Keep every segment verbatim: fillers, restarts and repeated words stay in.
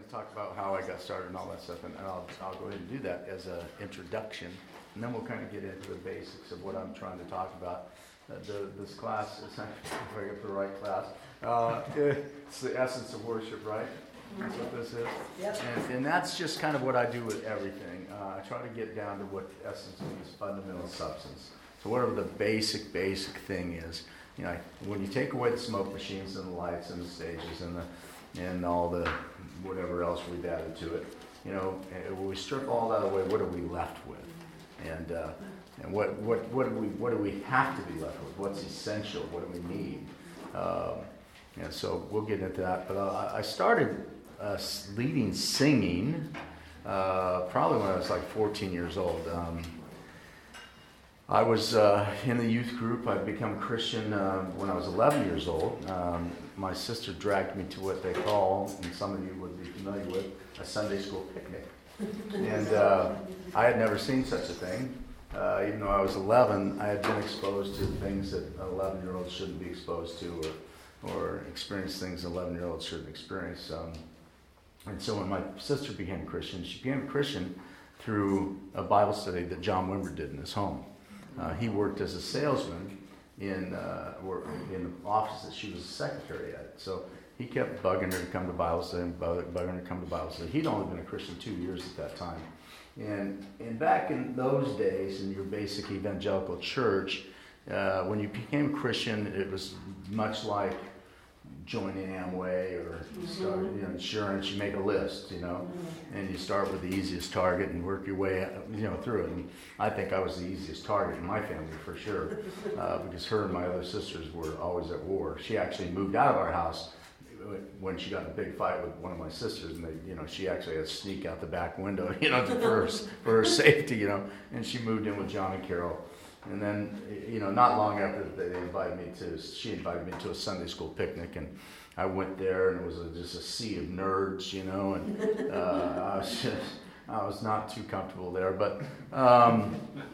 to talk about how I got started and all that stuff, and I'll, I'll go ahead and do that as an introduction, and then we'll kind of get into the basics of what I'm trying to talk about. Uh, the, this class is, if I get the right class, uh, it's the essence of worship, right? That's what this is. Yep. And, and that's just kind of what I do with everything. Uh, I try to get down to what essence means, fundamental substance. So whatever the basic, basic thing is, you know, when you take away the smoke machines and the lights and the stages and the and all the whatever else we've added to it, you know, when we strip all that away, what are we left with? And uh, and what what what do we what do we have to be left with? What's essential? What do we need? Um, and so we'll get into that. But uh, I started uh, leading singing uh, probably when I was like fourteen years old. Um, I was uh, in the youth group. I'd become a Christian uh, when I was eleven years old. Um, my sister dragged me to what they call, and some of you would be familiar with, a Sunday school picnic. And uh, I had never seen such a thing. Uh, even though I was eleven, I had been exposed to things that eleven-year-olds shouldn't be exposed to, or, or experience things eleven-year-olds shouldn't experience. Um, and so when my sister became a Christian, she became a Christian through a Bible study that John Wimber did in his home. Uh, he worked as a salesman in uh, or in the office that she was a secretary at. So he kept bugging her to come to Bible study and bugging her to come to Bible study. He'd only been a Christian two years at that time. And and back in those days, in your basic evangelical church, uh, when you became a Christian, it was much like joining Amway or start, you know, insurance. You make a list, you know, and you start with the easiest target and work your way, you know, through it. And I think I was the easiest target in my family for sure, uh, because her and my other sisters were always at war. She actually moved out of our house when she got in a big fight with one of my sisters, and they, you know, she actually had to sneak out the back window, you know, to, for her, for her safety, you know. And she moved in with John and Carol. And then, you know, not long after they invited me to, she invited me to a Sunday school picnic, and I went there, and it was a, just a sea of nerds, you know, and uh, I was just, I was not too comfortable there, but, um,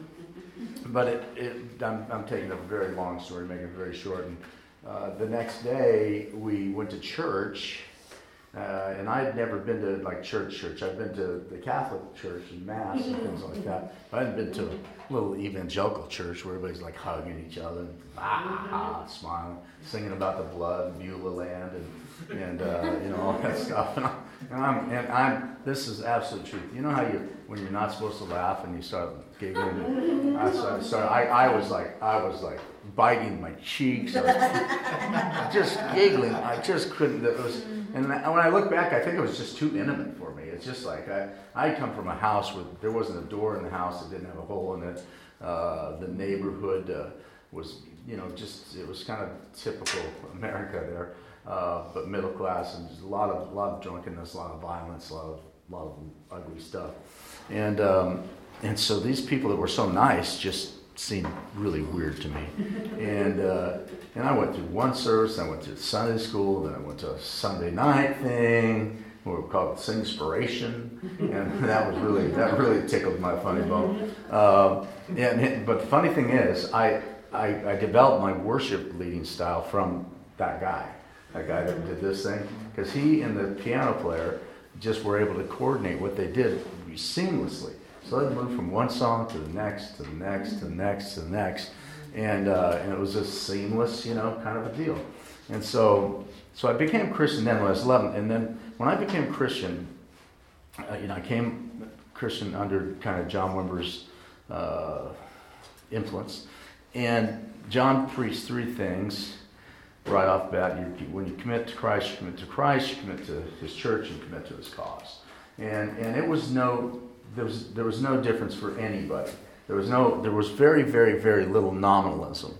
but it, it I'm, I'm taking a very long story, making it very short. And uh, the next day, we went to church. Uh, and I had never been to like church church. I'd been to the Catholic church and mass and things like that. But I hadn't been to a little evangelical church where everybody's like hugging each other and ah, ah, smiling, singing about the blood and Beulah land and and uh, you know, all that stuff. And I'm, and I'm and I'm this is absolute truth. You know how you when you're not supposed to laugh and you start giggling. I started, started I, I was like I was like biting my cheeks. I was just giggling. I just couldn't. It was. And when I look back, I think it was just too intimate for me. It's just like, I I come from a house where there wasn't a door in the house that didn't have a hole in it. Uh, the neighborhood uh, was, you know, just, it was kind of typical America there, uh, but middle class, and just a lot of a lot of drunkenness, a lot of violence, a lot of, a lot of ugly stuff. And, um, and so these people that were so nice just seemed really weird to me. And uh, and I went through one service, I went to Sunday school, then I went to a Sunday night thing, we called it Singspiration, and that was really, that really tickled my funny bone. Uh, and, but the funny thing is, I, I, I developed my worship leading style from that guy, that guy that did this thing, because he and the piano player just were able to coordinate what they did seamlessly. So they'd move from one song to the next, to the next, to the next, to the next. And uh, and it was a seamless, you know, kind of a deal. And so so I became Christian then when I was eleven. And then when I became Christian, uh, you know, I came Christian under kind of John Wimber's uh, influence. And John preached three things right off the bat. You, when you commit to Christ, you commit to Christ, you commit to his church, you commit to his cause. And and it was no... There was there was no difference for anybody. There was no there was very very very little nominalism.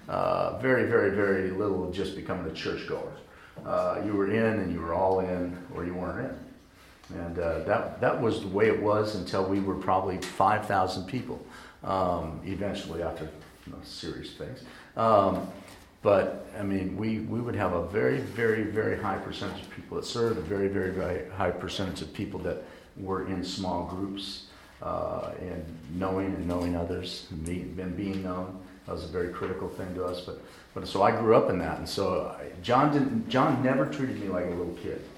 Uh, very very very little just becoming a churchgoer. Uh, you were in and you were all in, or you weren't in. And uh, that that was the way it was until we were probably five thousand people. Um, eventually, after you know, serious things. Um, but I mean, we, we would have a very very very high percentage of people that served, a very very very high percentage of people that were in small groups, uh, and knowing and knowing others, and being, and being known. That was a very critical thing to us. But but so I grew up in that, and so I, John didn't. John never treated me like a little kid.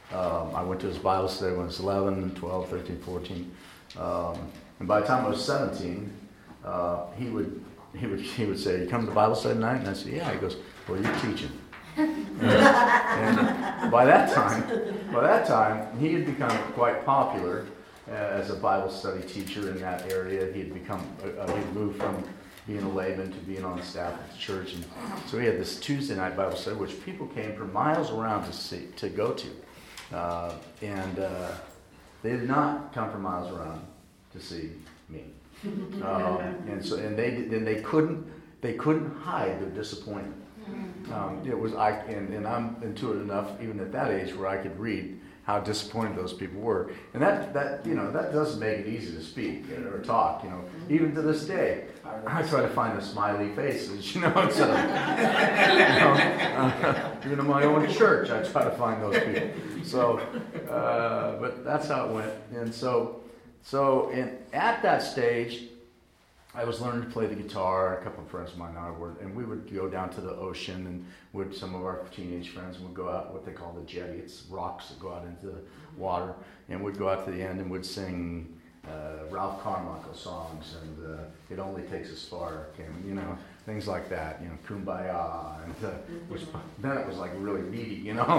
Um, I went to his Bible study when I was eleven, twelve, thirteen, fourteen. Um, and by the time I was seventeen, uh, he would he would he would say, "You come to Bible study tonight?" And I said, "Yeah." He goes, "Well, you're teaching." and, and by that time, by that time, he had become quite popular uh, as a Bible study teacher in that area. He had become uh, he'd moved from being a layman to being on staff at the church, and so he had this Tuesday night Bible study, which people came from miles around to see to go to. Uh, and uh, they did not come from miles around to see me, um, and so and they then they couldn't they couldn't hide their disappointment. Um, it was I and, and I'm intuitive enough even at that age where I could read how disappointed those people were, and that that you know that doesn't make it easy to speak or talk. You know, even to this day, I try to find the smiley faces. You know, instead of, you know uh, even in my own church, I try to find those people. So, uh, but that's how it went. And so, so in, at that stage, I was learning to play the guitar. A couple of friends of mine and I were, and we would go down to the ocean, and would some of our teenage friends would go out what they call the jetty. It's rocks that go out into the water, and we'd go out to the end and would sing uh, Ralph Carmichael songs, and uh, It Only Takes Us Far, and you know things like that. You know, Kumbaya, and uh, which then it was like really meaty. You know,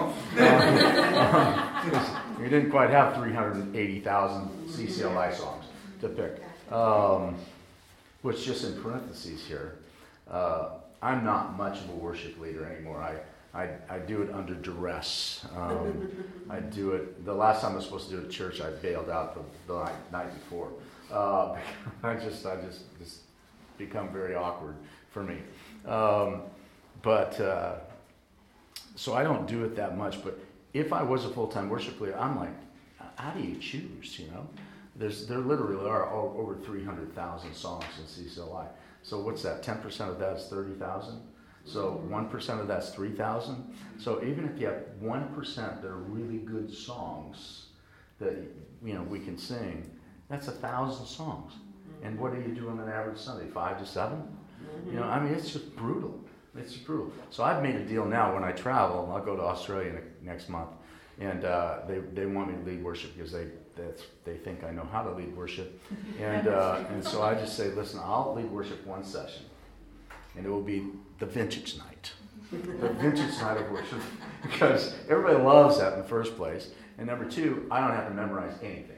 um, we didn't quite have three hundred eighty thousand C C L I songs to pick. Um, Which just in parentheses here, uh, I'm not much of a worship leader anymore. I I, I do it under duress. Um, I do it, the last time I was supposed to do it at church, I bailed out the, the night, night before. Uh, I just, I just, just become very awkward for me. Um, but, uh, so I don't do it that much, but if I was a full-time worship leader, I'm like, how do you choose, you know? There's, there literally are over three hundred thousand songs in C C L I. So what's that? ten percent of that is thirty thousand. So one percent of that's three thousand. So even if you have one percent that are really good songs that, you know, we can sing, that's a thousand songs. And what do you do on an average Sunday? Five to seven? You know, I mean, it's just brutal. It's brutal. So I've made a deal now when I travel. I'll go to Australia next month, and uh, they they want me to lead worship because they that's, they think I know how to lead worship, and uh, and so I just say, listen, I'll lead worship one session, and it will be the vintage night, the vintage night of worship, because everybody loves that in the first place, and number two, I don't have to memorize anything.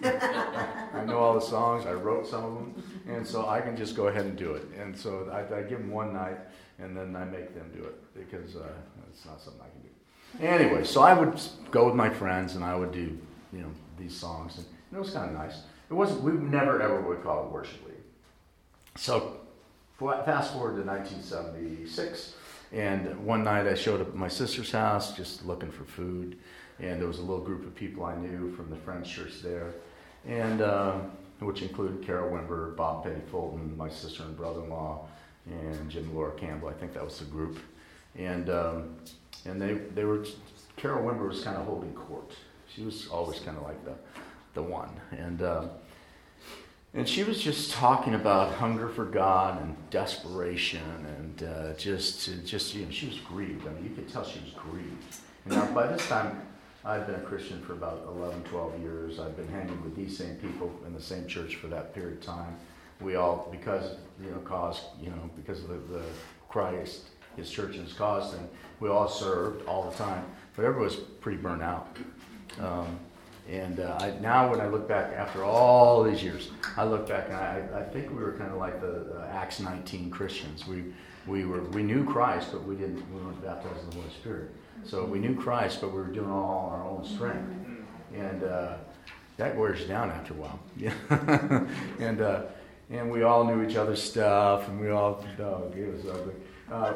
I know all the songs. I wrote some of them, and so I can just go ahead and do it. And so I, I give them one night, and then I make them do it because uh, it's not something I can do. Anyway, so I would go with my friends, and I would do, you know, these songs, and it was kind of nice. It wasn't. We never ever would call it worship leading. So fast forward to nineteen seventy-six, and one night I showed up at my sister's house just looking for food. And there was a little group of people I knew from the Friends Church there, and uh, which included Carol Wimber, Bob Penny Fulton, my sister and brother-in-law, and Jim and Laura Campbell. I think that was the group. And um, and they they were Carol Wimber was kind of holding court. She was always kind of like the the one, and uh, and she was just talking about hunger for God and desperation, and uh, just just you know she was grieved. I mean, you could tell she was grieved. And now by this time, I've been a Christian for about eleven, twelve years. I've been hanging with these same people in the same church for that period of time. We all, because, you know, cause, you know, because of the, the Christ, his church and his cause thing, we all served all the time. But everybody was pretty burnt out. Um, and uh, I, now when I look back, after all these years, I look back and I, I think we were kind of like the, the Acts nineteen Christians. We we were we knew Christ, but we didn't we weren't baptized in the Holy Spirit. So we knew Christ, but we were doing all on our own strength. And uh, that wears you down after a while. and uh, and we all knew each other's stuff, and we all, oh, it was ugly. Uh,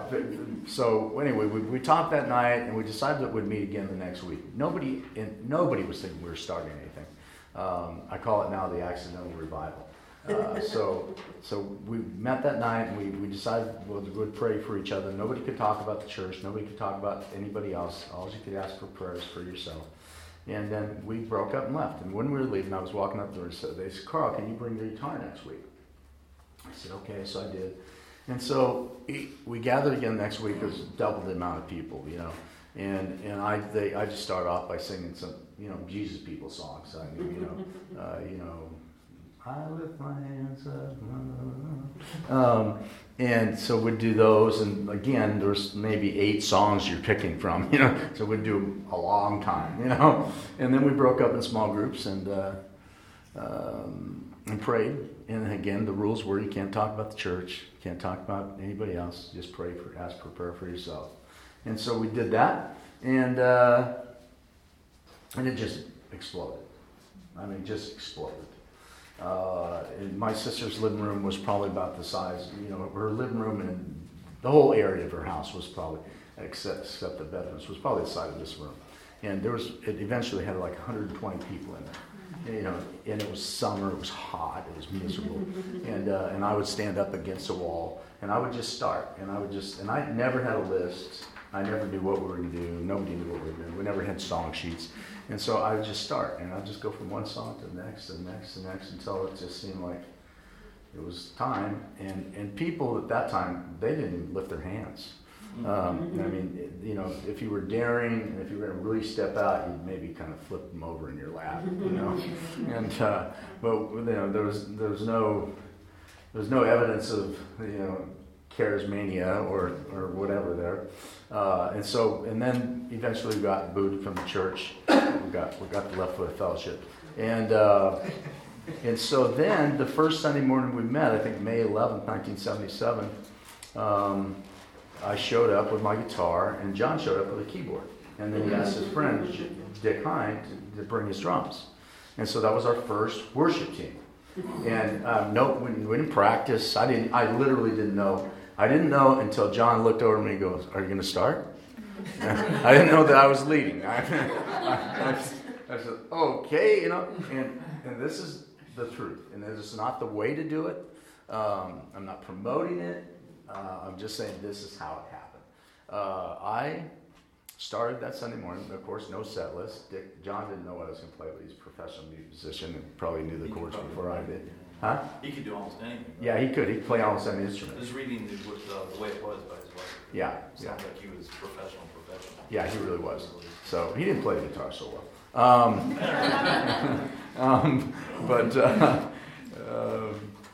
so anyway, we, we talked that night, and we decided that we'd meet again the next week. Nobody and nobody was thinking we were starting anything. Um, I call it now the accidental revival. Uh, so so we met that night, and we, we decided we'll, we'd pray for each other. Nobody could talk about the church. Nobody could talk about anybody else. All you could ask for prayers for yourself. And then we broke up and left. And when we were leaving, I was walking up there, and so they said, Carl, can you bring your guitar next week? I said, okay, so I did. And so we gathered again next week. It was double the amount of people, you know. And and I they I just start off by singing some, you know, Jesus people songs. I mean, you know, uh, you know, I lift my hands up. Um, and so we'd do those, and again, there's maybe eight songs you're picking from, you know. So we'd do a long time, you know. And then we broke up in small groups and uh, um, and prayed. And again, the rules were you can't talk about the church, you can't talk about anybody else. Just pray for, ask for prayer for yourself. And so we did that, and uh, and it just exploded. I mean, just exploded. Uh, and my sister's living room was probably about the size, you know, her living room and the whole area of her house was probably, except, except the bedrooms, was probably the size of this room. And there was, it eventually had like one hundred twenty people in there. You know, and it was summer, it was hot, it was miserable. And uh, and I would stand up against a wall, and I would just start, and I would just, and I never had a list. I never knew what we were going to do. Nobody knew what we were doing. We never had song sheets. And so I would just start, and I'd just go from one song to the next, to the next, to the next, until it just seemed like it was time. And, and people at that time, they didn't even lift their hands. Um, I mean, you know, if you were daring, and if you were going to really step out, you'd maybe kind of flip them over in your lap, you know. And uh, but you know, there was there was no there was no evidence of, you know, charismania or or whatever there. Uh, and so, and then eventually we got booted from the church. We got we got the Left Foot Fellowship, and uh, and so then the first Sunday morning we met, I think May eleventh, nineteen seventy-seven. Um, I showed up with my guitar, and John showed up with a keyboard, and then he asked his friend Dick Hine to, to bring his drums, and so that was our first worship team. And um, no, we, we didn't practice. I didn't. I literally didn't know. I didn't know until John looked over at me and goes, "Are you going to start?" I didn't know that I was leading. I, I, I, I said, "Okay," you know. And and this is the truth, and this is not the way to do it. Um, I'm not promoting it. Uh, I'm just saying this is how it happened. Uh, I started that Sunday morning. Of course, no set list. Dick, John didn't know what I was going to play, but he's a professional musician and probably knew the chords before I did. Huh? He could do almost anything. Right? Yeah, he could. He could play almost any instrument. Just reading the, uh, the way it was by his wife. Yeah, Sounds yeah. like he was professional, professional. Yeah, he really was. So he didn't play the guitar so well. Um, um, but uh, uh,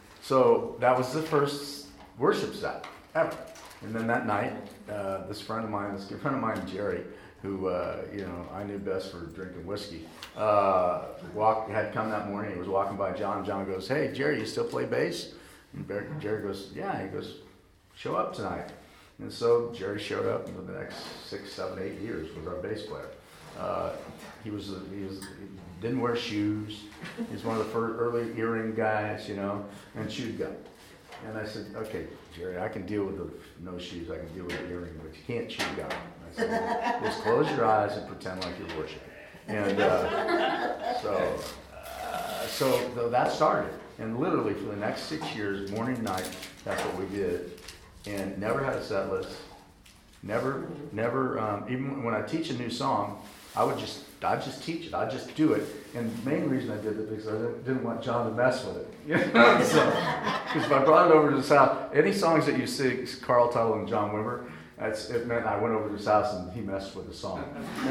so that was the first worship set ever. And then that night, uh, this friend of mine, this good friend of mine, Jerry, who uh, you know I knew best for drinking whiskey, uh, walked had come that morning. He was walking by John. John goes, "Hey, Jerry, you still play bass?" And Jerry goes, "Yeah." He goes, "Show up tonight." And so Jerry showed up, and for the next six, seven, eight years was our bass player. Uh, he was he was he didn't wear shoes. He's one of the first early earring guys, you know, and chewed gum. And I said, "Okay, Jerry, I can deal with the no shoes. I can deal with the earring, but you can't chew gum." I said, well, "Just close your eyes and pretend like you're worshiping." And uh, so, uh, so though that started, and literally for the next six years, morning and night, that's what we did, and never had a set list. Never, never. Um, even when I teach a new song, I would just, I just teach it. I just do it. And the main reason I did it because I didn't want John to mess with it. You know? So, because if I brought it over to his house, any songs that you sing, Carl Tuttle and John Wimber, that's, it meant I went over to his house and he messed with the song.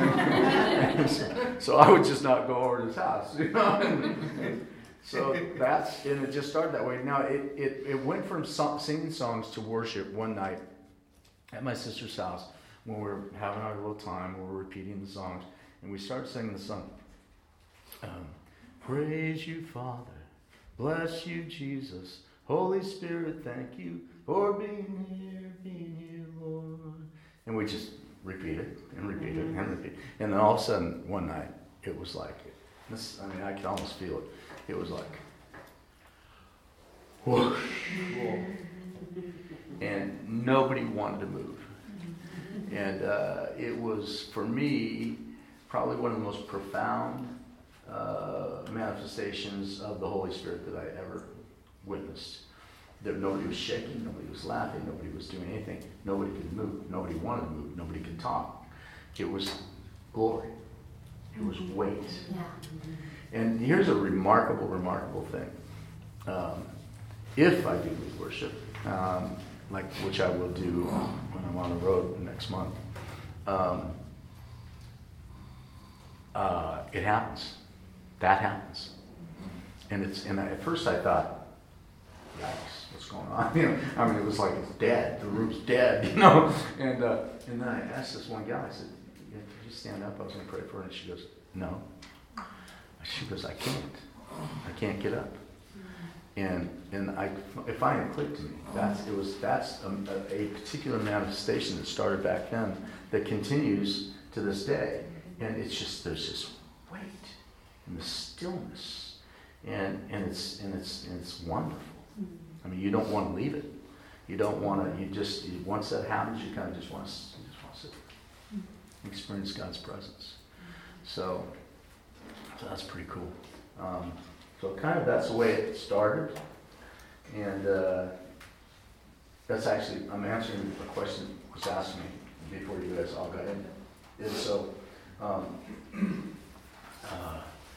so, so I would just not go over to his house. You know? and, and so that's, and it just started that way. Now it it, it went from song, singing songs to worship one night at my sister's house when we were having our little time, we were repeating the songs, and we started singing the song. Um, Praise you, Father. Bless you, Jesus. Holy Spirit, thank you for being here, being here, Lord. And we just repeated and repeated and repeated. And then all of a sudden, one night, it was like, this, I mean, I could almost feel it. It was like, whoosh. And nobody wanted to move. And uh, it was, for me, probably one of the most profound uh, manifestations of the Holy Spirit that I ever witnessed. That nobody was shaking, nobody was laughing, nobody was doing anything. Nobody could move, nobody wanted to move, nobody could talk. It was glory. It was weight. Yeah. And here's a remarkable, remarkable thing. Um, if I do lead worship, um, like which I will do when I'm on the road next month, um, uh, it happens. That happens. And it's and I, at first I thought, yikes, what's going on? You know, I mean, it was like it's dead. The roof's dead, you know. And uh, and then I asked this one gal. I said, yeah, "Could you stand up? I was going to pray for her." And she goes, "No." She goes, "I can't. I can't get up." And and I it finally clicked to me. That's it was that's a, a particular manifestation that started back then that continues to this day. And it's just there's this weight and the stillness, and and it's and it's and it's wonderful. I mean, you don't want to leave it. You don't want to. You just you, once that happens, you kind of just want to you just want to sit there, experience God's presence. So, so that's pretty cool. Um, so kind of that's the way it started, and uh, that's actually I'm answering a question that was asked me before you guys all got in. And so, um, uh,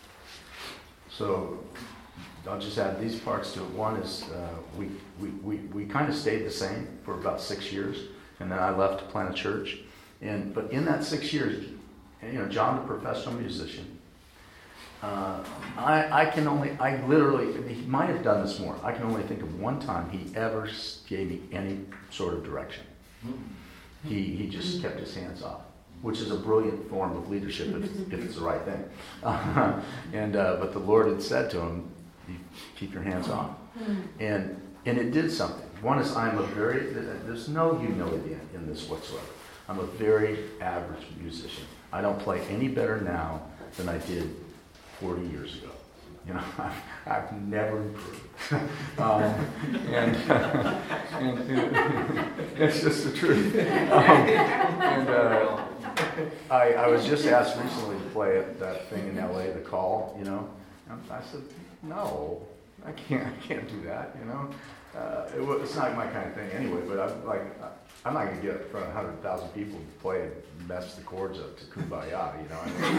so. I'll just add these parts to it. One is uh, we, we, we, we kind of stayed the same for about six years, and then I left to plant a church. And but in that six years, you know, John, the professional musician, uh, I, I can only, I literally, he might have done this more. I can only think of one time he ever gave me any sort of direction. He he just kept his hands off, which is a brilliant form of leadership if, if it's the right thing. Uh, and uh, but the Lord had said to him, you keep your hands off. And and it did something. One is I'm a very, there's no humility in, in this whatsoever. I'm a very average musician. I don't play any better now than I did forty years ago. You know, I've, I've never improved. um, and, and, and it's just the truth. Um, and uh, I, I was just asked recently to play at that thing in L A, The Call, you know. And I said, no, I can't. I can't do that. You know, uh, it, it's not my kind of thing anyway. But I'm like, I'm not going to get up in front of a hundred thousand people and play and mess the chords up to Kumbaya. You know, I, mean,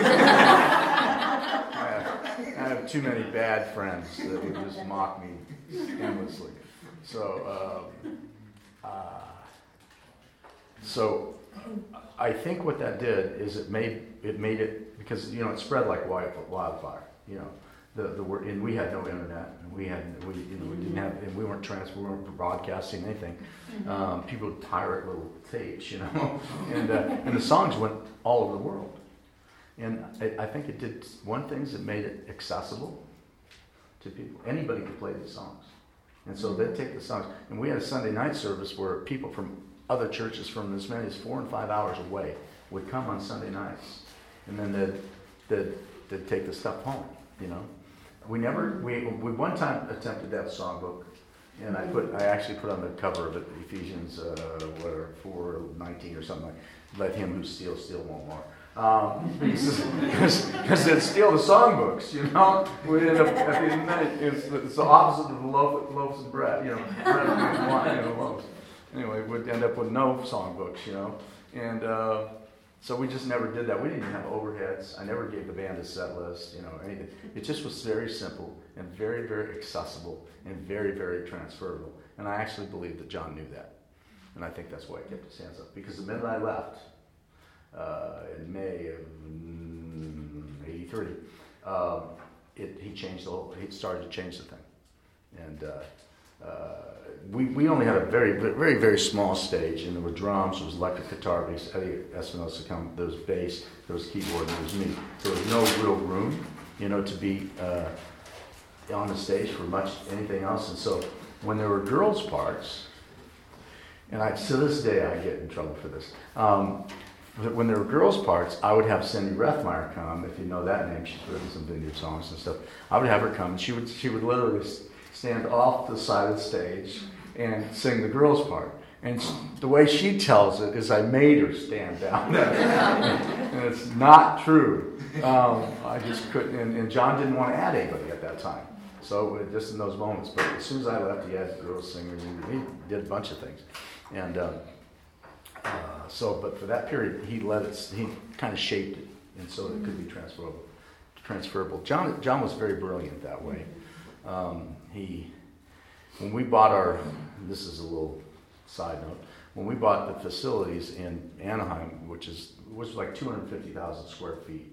I, have, I have too many bad friends that would just mock me endlessly. So, um, uh, so I think what that did is it made it made it because you know it spread like wildfire. You know. The the word and we had no internet and we had we you know we didn't have and we weren't trans we weren't broadcasting anything. Um, people would pirate little tapes, you know, and uh, and the songs went all over the world. And I, I think it did one thing is it made it accessible to people. Anybody could play these songs, and so they'd take the songs. And we had a Sunday night service where people from other churches from as many as four and five hours away would come on Sunday nights, and then they'd they'd, they'd take the stuff home, you know. We never, we, we one time attempted that songbook, and I put, I actually put on the cover of it, Ephesians, uh, whatever, four nineteen or something like, let him who steals, steal no more. Um, because, because they'd steal the songbooks, you know, we'd end up, at the end of the night, it's, it's the opposite of the loaf, loaves of bread, you know, bread and wine, you know, loaves. Anyway, we'd end up with no songbooks, you know, and, uh, so we just never did that. We didn't even have overheads. I never gave the band a set list, you know, anything. It just was very simple and very, very accessible and very, very transferable. And I actually believe that John knew that. And I think that's why he kept his hands up. Because the minute I left, uh, in May of eighty-three, um, it, he changed the whole, he started to change the thing. And uh, uh, we, we only had a very, very, very small stage, and there were drums, there was electric guitar, bass, Eddie Espinosa come, there was bass, there was keyboard, there was me. There was no real room, you know, to be uh, on the stage for much anything else. And so when there were girls' parts, and I, to this day I get in trouble for this, um, when there were girls' parts, I would have Cindy Rethmeyer come, if you know that name, she's written some vineyard songs and stuff. I would have her come, and she would, she would literally stand off the side of the stage and sing the girls' part. And the way she tells it is I made her stand down. And it's not true. Um, I just couldn't, and, and John didn't want to add anybody at that time. So it, just in those moments. But as soon as I left, he had girls singers, and he did a bunch of things. And um, uh, so, but for that period, he let it, he kind of shaped it, and so it could be transferable. Transferable. John, John was very brilliant that way. Um, he, when we bought our, this is a little side note, when we bought the facilities in Anaheim, which is was like two hundred fifty thousand square feet,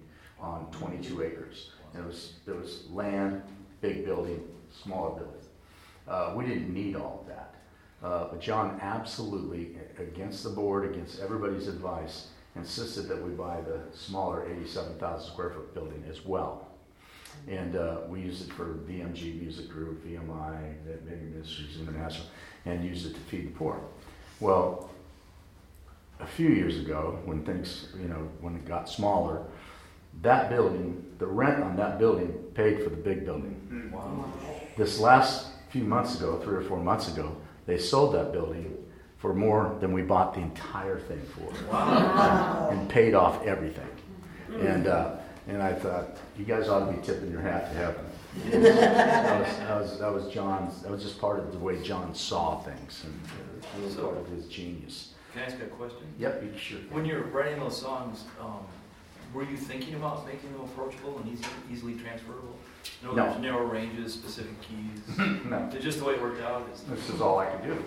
on twenty-two acres. And it was, there was land, big building, smaller building. Uh, we didn't need all of that. Uh, but John absolutely, against the board, against everybody's advice, insisted that we buy the smaller eighty-seven thousand square foot building as well. And uh, we used it for V M G Music Group, V M I, Mega Ministries International, and used it to feed the poor. Well, a few years ago, when things, you know, when it got smaller, that building, the rent on that building paid for the big building. Wow. This last few months ago, three or four months ago, they sold that building for more than we bought the entire thing for. Wow. And paid off everything. And uh, and I thought, you guys ought to be tipping your hat to heaven. that, was, that, was, that was John's, that was just part of the way John saw things, and it was part of his genius. Can I ask a question? Yep, you sure. When you're writing those songs, um, were you thinking about making them approachable and easy, easily transferable? No, No. There's narrow ranges, specific keys. No. It's just the way it worked out. It's, This is all I could do.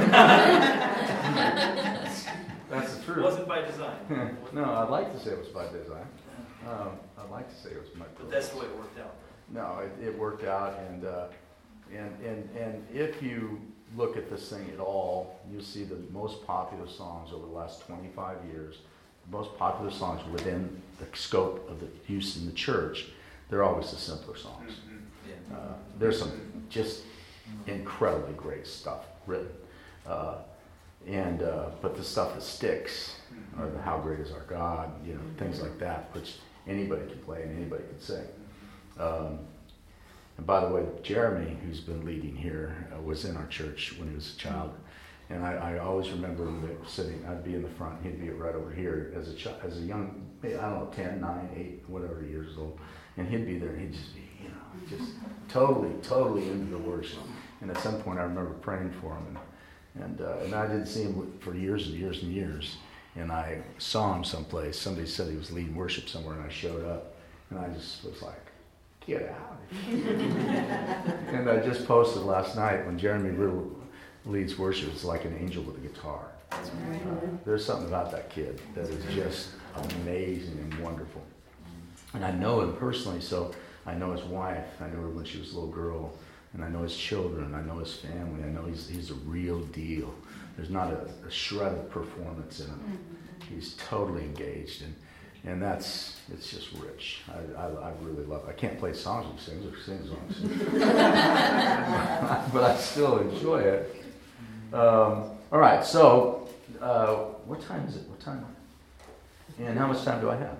That's the it truth. wasn't by design. No, I'd like to say it was by design. Um, I'd like to say it was my. But that's the way it worked out. No, it, it worked out, and uh, and and and if you look at this thing at all, you'll see the most popular songs over the last twenty-five years. The most popular songs within the scope of the use in the church, they're always the simpler songs. Yeah. Uh, there's some just incredibly great stuff written, uh, and uh, but the stuff that sticks, or the "How Great Is Our God," you know, things like that, which anybody can play and anybody can sing. Um, and by the way, Jeremy, who's been leading here, uh, was in our church when he was a child, and I, I always remember him sitting. I'd be in the front, he'd be right over here as a ch- as a young, I don't know, ten, nine, eight, whatever years old, and he'd be there, and he'd just be, you know, just totally, totally into the worship. And at some point, I remember praying for him, and and, uh, and I didn't see him for years and years and years. And I saw him someplace. Somebody said he was leading worship somewhere, and I showed up, and I just was like, "Get out!" And I just posted last night, when Jeremy Riddle leads worship, it's like an angel with a guitar. Uh, there's something about that kid that is just amazing and wonderful. And I know him personally, so I know his wife. I knew her when she was a little girl, and I know his children. I know his family. I know he's he's a real deal. There's not a, a shred of performance in him. He's totally engaged, and and that's, it's just rich. I, I, I really love it. I can't play songs he sings or sing songs, but I still enjoy it. Um, all right, so uh, what time is it? What time? And how much time do I have?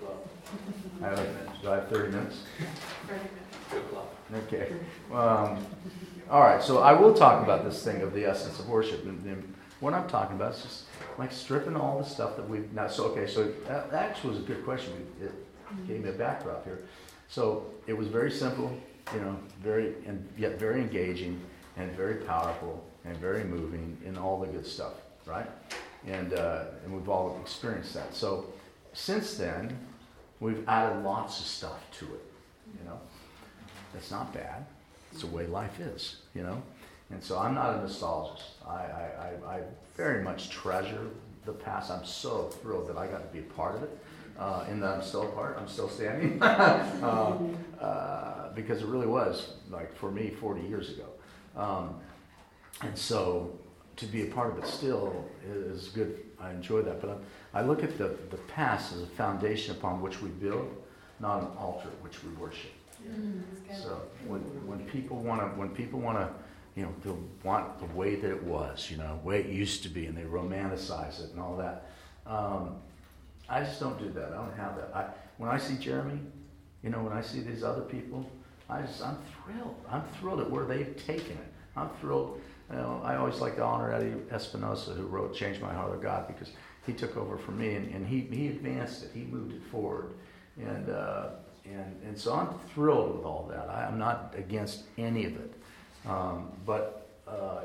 I have, do I have thirty minutes? Two o'clock. Okay. Um, all right, so I will talk about this thing of the essence of worship. And, and what I'm talking about is just like stripping all the stuff that we've... Now, so, okay, so that actually was a good question. It gave me a backdrop here. So it was very simple, you know, very and yet very engaging and very powerful and very moving and all the good stuff, right? And, uh, and we've all experienced that. So since then, we've added lots of stuff to it, you know. That's not bad. It's the way life is, you know. And so I'm not a nostalgist. I, I, I, I very much treasure the past. I'm so thrilled that I got to be a part of it. Uh, and that I'm still a part. I'm still standing. uh, uh, because it really was, like, for me, forty years ago. Um, and so to be a part of it still is good. I enjoy that. But I, I look at the, the past as a foundation upon which we build, not an altar at which we worship. Mm, So when when people want to when people want to you know they want the way that it was, you know, the way it used to be, and they romanticize it and all that. Um, I just don't do that. I don't have that. I when I see Jeremy, you know, when I see these other people, I just I'm thrilled. I'm thrilled at where they've taken it. I'm thrilled. You know, I always like to honor Eddie Espinosa, who wrote "Change My Heart, O God," because he took over for me and, and he he advanced it. He moved it forward, and. Uh, And, and so I'm thrilled with all that. I, I'm not against any of it, um, but uh,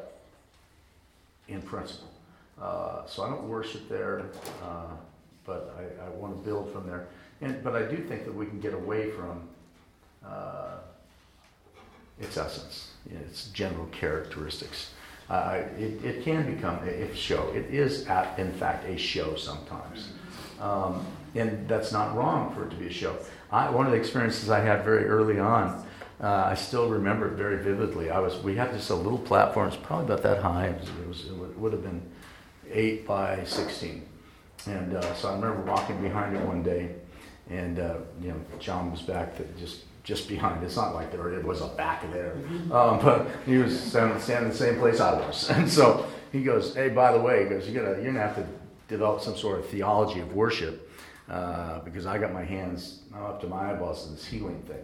in principle. Uh, so I don't worship there, uh, but I, I want to build from there. And but I do think that we can get away from uh, its essence, you know, its general characteristics. Uh, it, it can become a, a show. It is, at, in fact, a show sometimes. Um, and that's not wrong for it to be a show. I, one of the experiences I had very early on, uh, I still remember it very vividly. I was, we had just a little platform, it's probably about that high. It, was, it, was, it would have been eight by sixteen. And uh, so I remember walking behind it one day, and uh, you know, John was back that just just behind. It's not like there it was a back of there, um, but he was standing, standing in the same place I was. And so he goes, "Hey, by the way," he goes, "You're gonna you're gonna have to develop some sort of theology of worship uh, because I got my hands up to my eyeballs in this healing thing."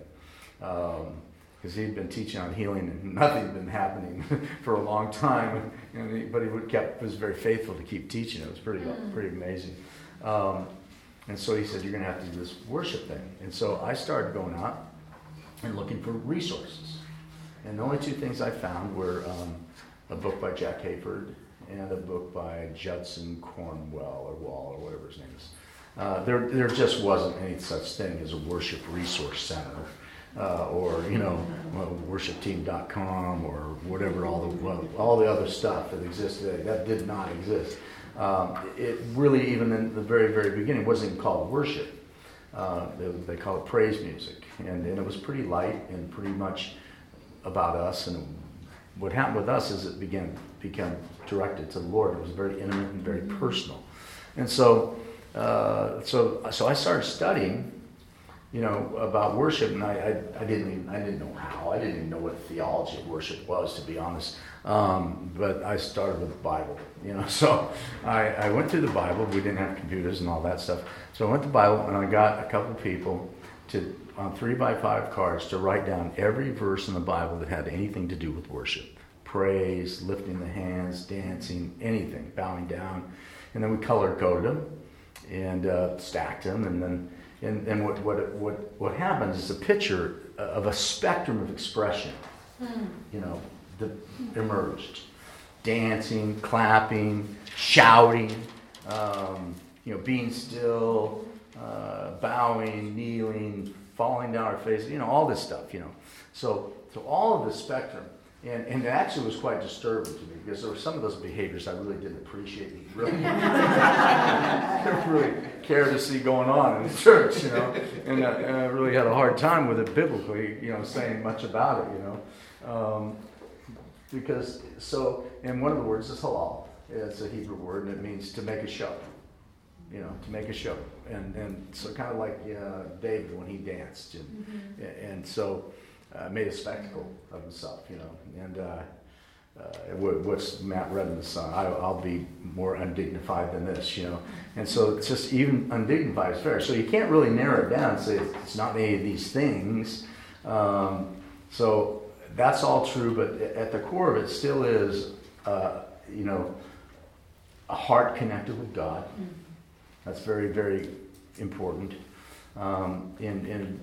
Because um, he'd been teaching on healing and nothing had been happening for a long time, and he, but he would kept was very faithful to keep teaching. It was pretty pretty amazing. Um, and so he said, "You're going to have to do this worship thing." And so I started going out and looking for resources. And the only two things I found were um, a book by Jack Hayford and a book by Judson Cornwell or Wall or whatever his name is. Uh, there, there just wasn't any such thing as a worship resource center, uh, or you know, worship team dot com or whatever all the well, all the other stuff that exists today. That did not exist. Um, it really, even in the very, very beginning, wasn't even called worship. Uh, they, they call it praise music, and, and it was pretty light and pretty much about us. And what happened with us is it began became directed to the Lord. It was very intimate and very personal. And so, uh, so, so I started studying, you know, about worship, and I, I, I didn't even, I didn't know how. I didn't even know what theology of worship was, to be honest. Um, but I started with the Bible, you know. So I, I went through the Bible. We didn't have computers and all that stuff. So I went to the Bible, and I got a couple people to on three by five cards to write down every verse in the Bible that had anything to do with worship, praise, lifting the hands, dancing, anything, bowing down, and then we color coded them and uh, stacked them, and then and, and what what what what happens is a picture of a spectrum of expression, mm. you know. That emerged, dancing, clapping, shouting, um, you know, being still, uh, bowing, kneeling, falling down our face, you know, all this stuff, you know. So, so all of the spectrum, and, and it actually was quite disturbing to me because there were some of those behaviors I really didn't appreciate, and really, really care to see going on in the church, you know, and, uh, and I really had a hard time with it biblically, you know, saying much about it, you know. Um, Because, so, and one of the words is halal. It's a Hebrew word, and it means to make a show. You know, to make a show. And and so kind of like uh, David when he danced. And, mm-hmm. and so uh, made a spectacle of himself, you know. And uh, uh, what's Matt read in the Sun, I, I'll be more undignified than this, you know. And so it's just even undignified is fair. So you can't really narrow it down and say it's not any of these things. Um, so... That's all true, but at the core of it still is, uh, you know, a heart connected with God. That's very, very important. Um, in in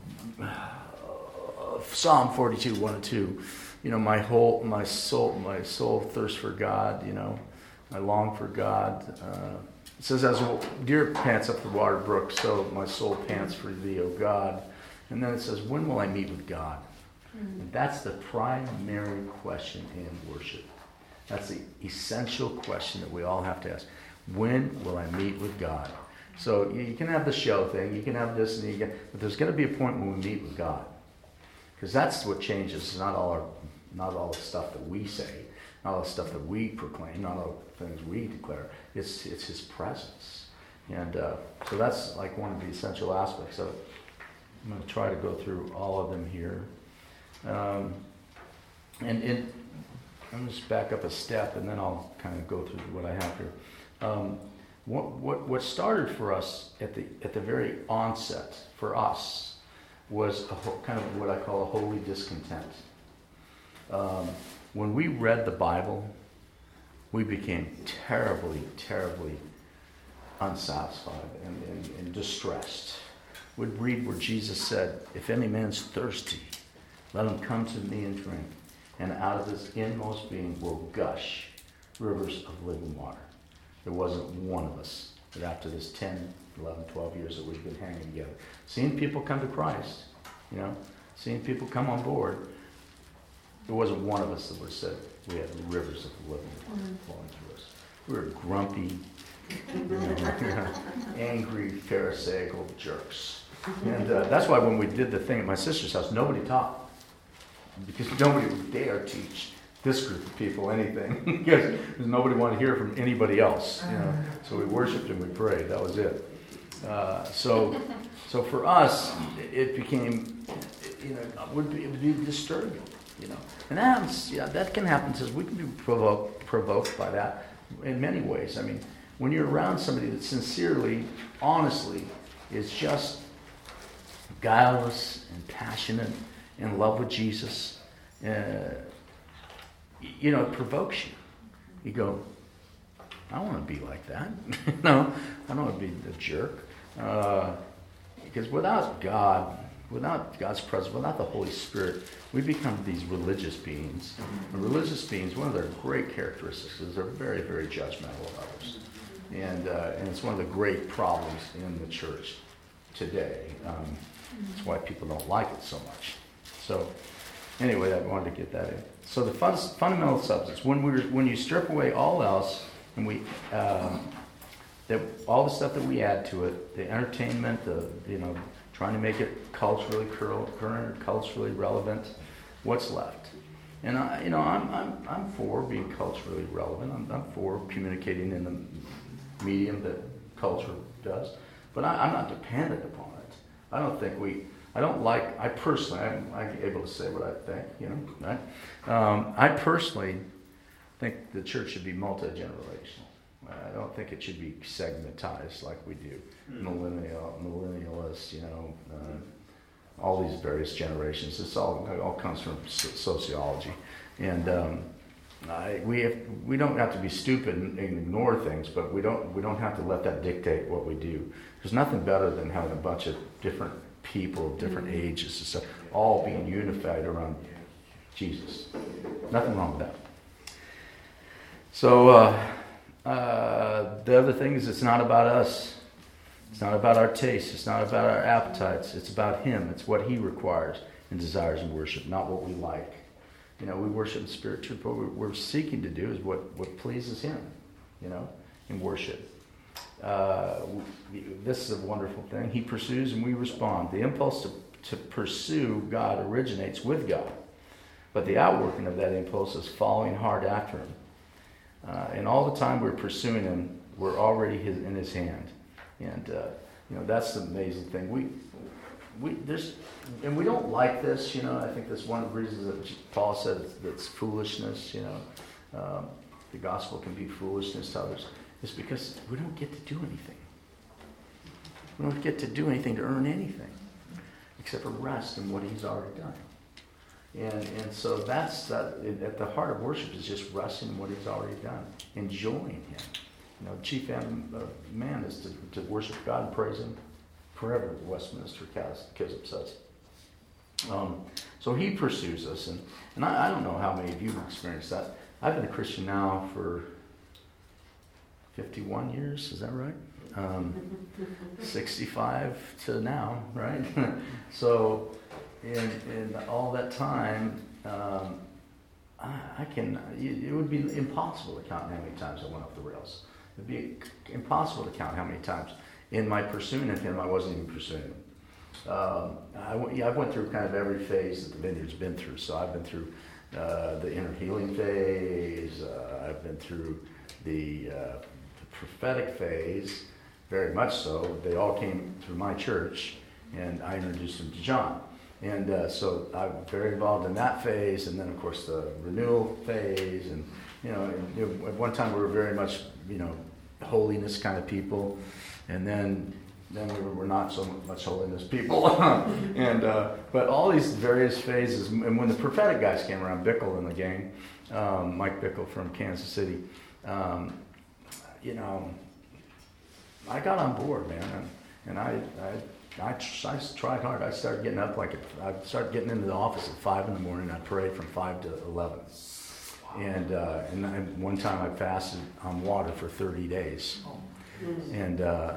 uh, Psalm forty-two, one and two, you know, my whole, my soul, my soul thirsts for God. You know, I long for God. Uh, it says, "As a deer pants up the water brook, so my soul pants for Thee, O God." And then it says, "When will I meet with God?" And that's the primary question in worship. That's the essential question that we all have to ask. When will I meet with God? So you, you can have the show thing, you can have this, and you can, but there's going to be a point when we meet with God, because that's what changes. It's not all our, not all the stuff that we say, not all the stuff that we proclaim, not all the things we declare. It's it's His presence, and uh, so that's like one of the essential aspects of it. I'm going to try to go through all of them here. Um, and, and I'm just back up a step, and then I'll kind of go through what I have here. Um, what, what what started for us at the at the very onset for us was a ho- kind of what I call a holy discontent. Um, when we read the Bible, we became terribly, terribly unsatisfied and, and, and distressed. We'd read where Jesus said, "If any man's thirsty, let him come to me and drink, and out of his inmost being will gush rivers of living water." There wasn't one of us that after this ten, eleven, twelve years that we've been hanging together, seeing people come to Christ, you know, seeing people come on board, there wasn't one of us that would have said we had rivers of living water mm-hmm. flowing through us. We were grumpy, Angry Pharisaical jerks. And uh, that's why when we did the thing at my sister's house, nobody taught. Because nobody would dare teach this group of people anything. Because nobody wanted to hear from anybody else. You know? So we worshiped and we prayed. That was it. Uh, so so for us, it became, you know, it would be, it would be disturbing. You know, and that happens, yeah, that can happen. Says we can be provoked, provoked by that in many ways. I mean, when you're around somebody that sincerely, honestly, is just guileless and passionate, in love with Jesus, uh, you know, it provokes you. You go, I don't want to be like that. No, I don't want to be a jerk. Uh, because without God, without God's presence, without the Holy Spirit, we become these religious beings. And religious beings, one of their great characteristics is they're very, very judgmental of others. And, uh, and it's one of the great problems in the church today. Um, that's why people don't like it so much. So anyway, I wanted to get that in. So the fun, fundamental substance, when we when you strip away all else, and we um, that all the stuff that we add to it, the entertainment, the you know, trying to make it culturally current, culturally relevant, what's left? And I, you know, I'm I'm I'm for being culturally relevant. I'm, I'm for communicating in the medium that culture does, but I, I'm not dependent upon it. I don't think we. I don't like. I personally, I'm, I'm able to say what I think. You know, right? Um, I personally think the church should be multi-generational. I don't think it should be segmentized like we do. Mm. Millennial, millennialists, you know, uh, all these various generations. This all it all comes from sociology, and um, I, we have, we don't have to be stupid and, and ignore things, but we don't we don't have to let that dictate what we do. There's nothing better than having a bunch of different people, different mm. ages and stuff, all being unified around Jesus. Nothing wrong with that. So. Uh, Uh, the other thing is, it's not about us. It's not about our tastes. It's not about our appetites. It's about Him. It's what He requires and desires in worship, not what we like. You know, we worship in spirit, truth. What we're seeking to do is what, what pleases Him, you know, in worship. Uh, we, this is a wonderful thing. He pursues and we respond. The impulse to, to pursue God originates with God, but the outworking of that impulse is following hard after Him. Uh, and all the time we're pursuing Him, we're already his, in His hand, and uh, you know that's the amazing thing. We, we there's, and we don't like this. You know, I think that's one of the reasons that Paul said it's, it's foolishness. You know, um, the gospel can be foolishness to others. It's because we don't get to do anything. We don't get to do anything to earn anything, except for rest in what He's already done. And and so that's that. At the heart of worship is just resting in what He's already done, enjoying Him. You know, chief end of man is to, to worship God and praise Him forever. The Westminster Catechism says. Um, so He pursues us, and and I, I don't know how many of you have experienced that. I've been a Christian now for fifty-one years. Is that right? Um, sixty-five to now, right? So. In, in all that time, um, I, I can, it would be impossible to count how many times I went off the rails. It would be impossible to count how many times. In my pursuing of Him, I wasn't even pursuing Him. Um, I, went, yeah, I went through kind of every phase that the Vineyard's been through. So I've been through uh, the inner healing phase. Uh, I've been through the, uh, the prophetic phase, very much so. They all came through my church, and I introduced them to John. And uh, so I'm very involved in that phase, and then of course the renewal phase, and you know, and, you know, at one time we were very much, you know, holiness kind of people, and then then we were, were not so much holiness people, and uh, but all these various phases. And when the prophetic guys came around, Bickle and the gang, um, Mike Bickle from Kansas City, um, you know, I got on board, man, and, and I. I I, I tried hard. I started getting up like, at, I started getting into the office at five in the morning. I prayed from five to eleven. And, uh, and I, one time I fasted on water for thirty days. And, uh,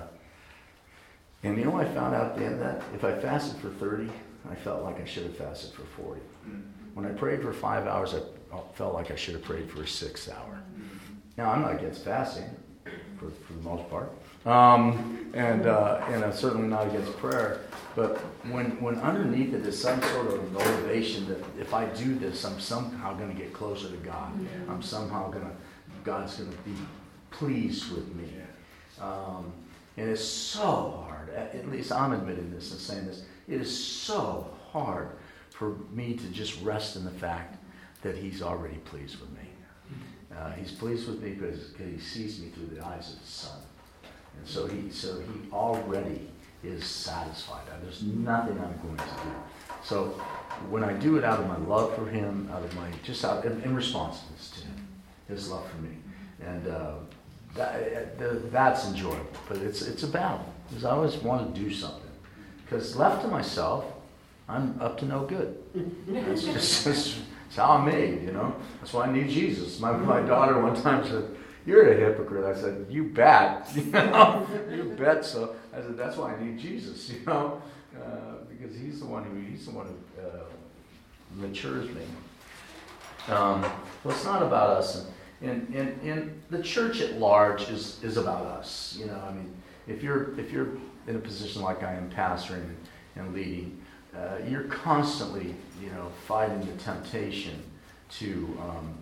and you know what I found out at the end of that? If I fasted for thirty, I felt like I should have fasted for forty. When I prayed for five hours, I felt like I should have prayed for a sixth hour. Now, I'm not against fasting. for, for the most part. Um, and uh, and I'm certainly not against prayer. But when when underneath it is some sort of motivation that if I do this, I'm somehow going to get closer to God. I'm somehow going to, God's going to be pleased with me. Um, and it's so hard, at least I'm admitting this and saying this, it is so hard for me to just rest in the fact that he's already pleased with me. Uh, he's pleased with me because, because he sees me through the eyes of his son. And so he so he already is satisfied. There's nothing I'm going to do. So when I do it out of my love for him, out of my, just out in, in responsiveness to him, his love for me. And uh, that, that's enjoyable. But it's it's a battle. Because I always want to do something. Because left to myself, I'm up to no good. It's just it's, it's how I'm made, you know. That's why I need Jesus. My my daughter one time said, "You're a hypocrite." I said, "You bet." You know, you bet. So I said, "That's why I need Jesus." You know, uh, because he's the one who he's the one who uh, matures me. Um, well, it's not about us, and and and the church at large is is about us. You know, I mean, if you're if you're in a position like I am, pastoring and leading, uh, you're constantly, you know, fighting the temptation to um,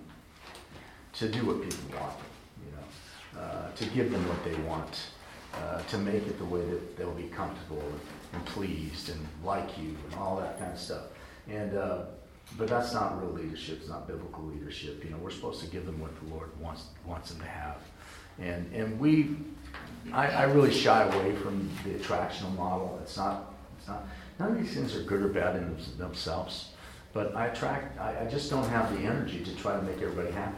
to do what people want, you know, uh, to give them what they want, uh, to make it the way that they'll be comfortable and pleased and like you and all that kind of stuff. And uh, but that's not real leadership. It's not biblical leadership. You know, we're supposed to give them what the Lord wants wants them to have. And and we, I, I really shy away from the attractional model. It's not, it's not, none of these things are good or bad in themselves, but I attract, I, I just don't have the energy to try to make everybody happy.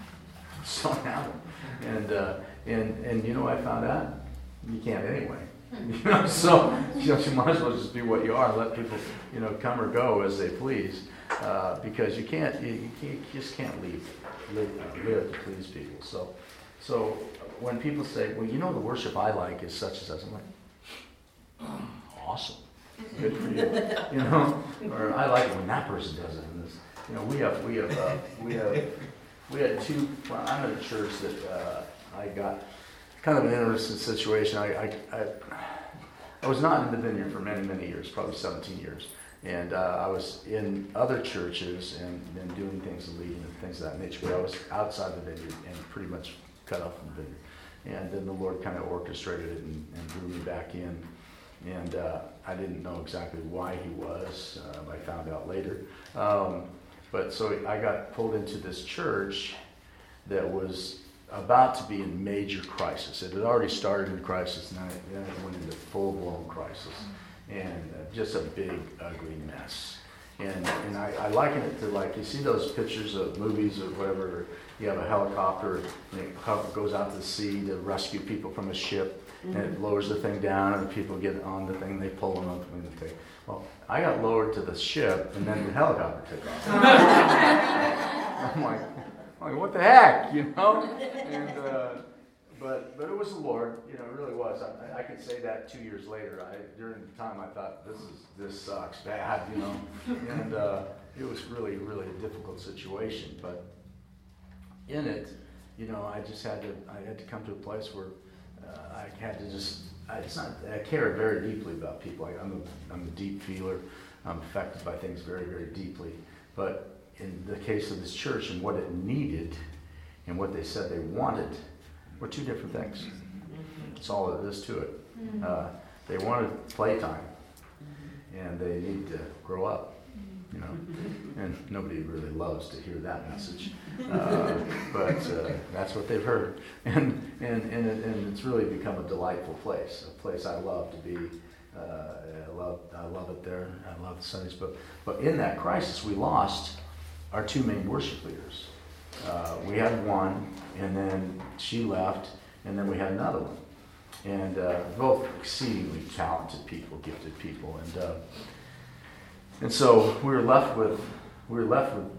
I just don't have it. And, uh, and, and you know what I found out? You can't anyway. You know, so you know, you might as well just be what you are and let people, you know, come or go as they please, uh, because you can't, you, you, can't, you just can't leave, live, uh, live to please people. So. So when people say, well, you know, the worship I like is such and such, I'm like, oh, awesome, good for you, you know. Or I like it when that person does it. And this, you know, we have, we have, uh, we have, we had two. Well, I'm at a church that uh, I got kind of an interesting situation. I, I, I, I was not in the vineyard for many, many years, probably seventeen years. And uh, I was in other churches and, and doing things and leading and things of that nature. But I was outside the vineyard and pretty much cut off from the vineyard. And then the Lord kind of orchestrated it and, and drew me back in. And uh, I didn't know exactly why he was. Uh, I found out later. Um, but so I got pulled into this church that was about to be in major crisis. It had already started in crisis, and then it, then it went into full-blown crisis. And uh, just a big, ugly mess. And and I, I liken it to, like, you see those pictures of movies or whatever, you have a helicopter and it goes out to sea to rescue people from a ship, mm-hmm. and it lowers the thing down and people get on the thing, they pull them up and the thing. Well, I got lowered to the ship and then the helicopter took off. I'm like, I'm like, what the heck, you know? And uh, but but it was the Lord, you know, it really was. I, I could say that two years later. I during the time I thought this is this sucks bad, you know, and uh, it was really really a difficult situation. But in it, you know, I just had to I had to come to a place where uh, I had to just I, it's not I care very deeply about people. I, I'm a I'm a deep feeler. I'm affected by things very very deeply. But in the case of this church and what it needed and what they said they wanted were two different things. That's all there is to it. Uh, they wanted playtime, and they need to grow up, you know. And nobody really loves to hear that message, uh, but uh, that's what they've heard. And and and, it, and it's really become a delightful place, a place I love to be. Uh, I love I love it there. I love the Sundays, but but in that crisis, we lost our two main worship leaders. Uh, we had one, and then she left, and then we had another one. And uh, both exceedingly talented people, gifted people. And uh, and so we were left with we were left with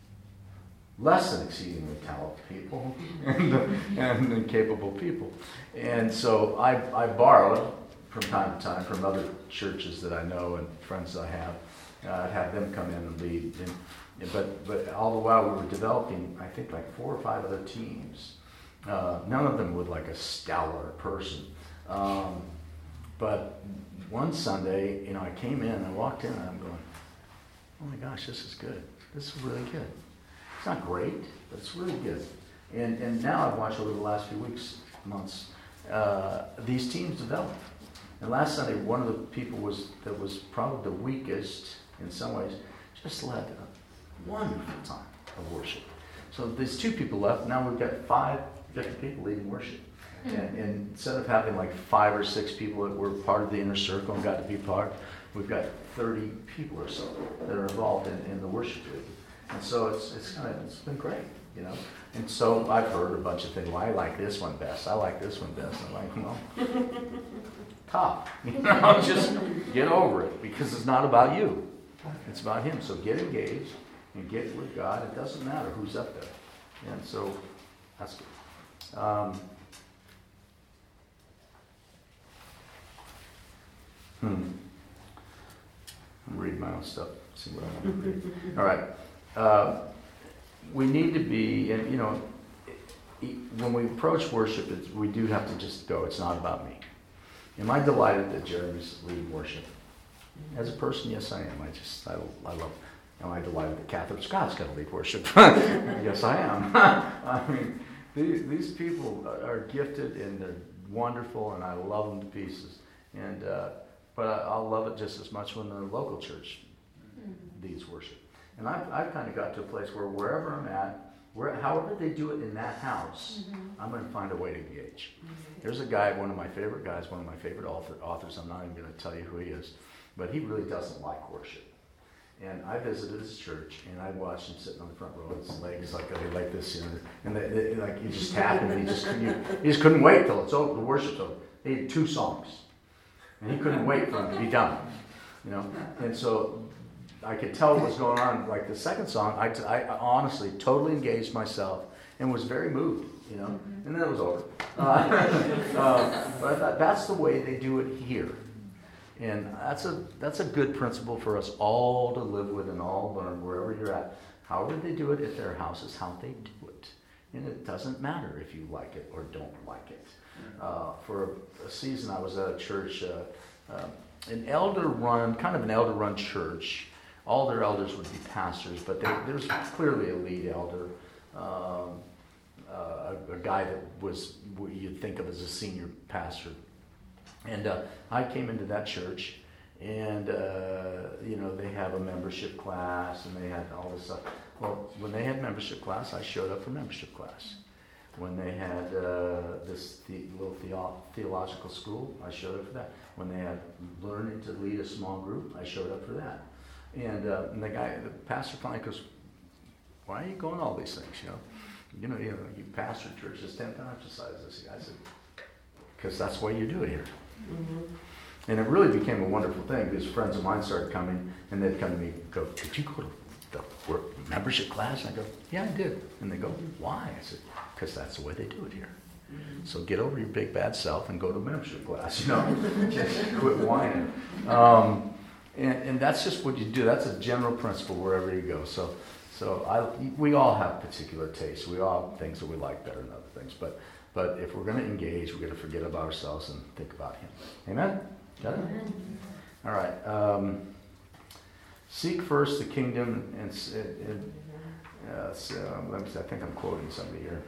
less than exceedingly talented people and, and, and capable people. And so I, I borrowed from time to time from other churches that I know and friends that I have. Uh, I'd have them come in and lead. And, But but all the while we were developing, I think, like four or five other teams Uh, none of them with like a stellar person. Um, but one Sunday, you know, I came in, I walked in, and I'm going, oh my gosh, this is good. This is really good. It's not great, but it's really good. And and now I've watched over the last few weeks, months, uh, these teams develop. And last Sunday, one of the people was that was probably the weakest in some ways, just led a wonderful time of worship. So there's two people left. Now we've got five different people leading worship. And, and instead of having like five or six people that were part of the inner circle and got to be part, we've got thirty people or so that are involved in, in the worship league. And so it's it's kind of it's been great, you know. And so I've heard a bunch of things. Well, I like this one best. I like this one best. I'm like, well, top. You know, just get over it because it's not about you. It's about Him. So get engaged and get with God. It doesn't matter who's up there. And so that's good. Um, hmm. I'm reading my own stuff. See what I want to read. All right. Uh, we need to be, and you know, when we approach worship, it's, we do have to just go. It's not about me. Am I delighted that Jeremy's leading worship? As a person, yes, I am. I just, I, I love. Am I delighted that Catherine Scott's going to lead worship? Yes, I am. I mean, these these people are gifted and they're wonderful, and I love them to pieces. And uh, but I, I'll love it just as much when the local church leads worship. And I've, I've kind of got to a place where wherever I'm at, where, however they do it in that house, mm-hmm. I'm going to find a way to engage. Mm-hmm. There's a guy, one of my favorite guys, one of my favorite author, authors, I'm not even going to tell you who he is, but he really doesn't like worship. And I visited his church, and I watched him sitting on the front row, and his legs like like this, you know, and they, they, like he just tapping, and he just couldn't, he just couldn't wait till it's over. The worship's over. They had two songs, and he couldn't wait for them to be done, you know. And so I could tell what was going on. Like the second song, I, I honestly totally engaged myself and was very moved, you know. And then it was over. Uh, uh, but I thought that's the way they do it here. And that's a that's a good principle for us all to live with and all learn wherever you're at. However they do it at their house is how they do it. And it doesn't matter if you like it or don't like it. Uh, for a season I was at a church, uh, uh, an elder-run, kind of an elder-run church. All their elders would be pastors, but they, there's clearly a lead elder, um, uh, a, a guy that was what you'd think of as a senior pastor. And uh, I came into that church, and uh, you know they have a membership class, and they had all this stuff. Well, when they had membership class, I showed up for membership class. When they had uh, this the, little theo- theological school, I showed up for that. When they had learning to lead a small group, I showed up for that. And, uh, and the guy, the pastor finally goes, "Why are you going to all these things? You know, you know, you know, you pastor churches ten times the size of this." I said, "Because that's why you do it here." Mm-hmm. And it really became a wonderful thing because friends of mine started coming, and they'd come to me and go, "Did you go to the work membership class?" And I go, "Yeah, I did." And they go, "Why?" I said, "Because that's the way they do it here. Mm-hmm. So get over your big bad self and go to membership class. You know, just quit whining." Um, And, and that's just what you do. That's a general principle wherever you go. So, so I, we all have particular tastes. We all have things that we like better than other things. But, but if we're going to engage, we're going to forget about ourselves and think about Him. Amen? Got it? Amen. All right. Um, seek first the kingdom and, and, and uh, so, let me see. I think I'm quoting somebody here.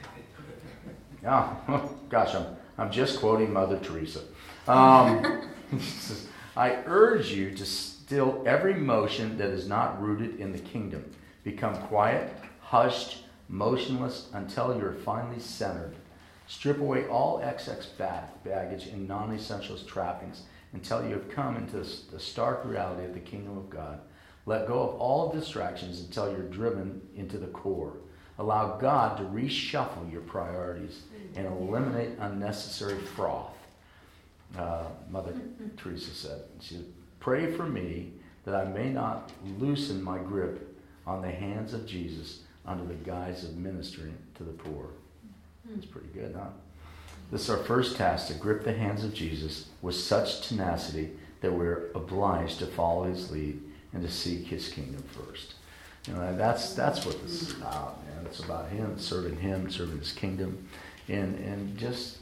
Oh, gosh, I'm I'm just quoting Mother Teresa. Um, I urge you to still every motion that is not rooted in the kingdom. Become quiet, hushed, motionless until you're finally centered. Strip away all excess baggage and non-essential trappings until you have come into the stark reality of the kingdom of God. Let go of all distractions until you're driven into the core. Allow God to reshuffle your priorities and eliminate unnecessary froth. Uh, Mother Teresa said, she said, "Pray for me that I may not loosen my grip on the hands of Jesus under the guise of ministering to the poor." That's pretty good, huh? This is our first task, to grip the hands of Jesus with such tenacity that we're obliged to follow His lead and to seek His kingdom first. You know, that's that's what this is about, man. It's about him, serving him, serving his kingdom, and and just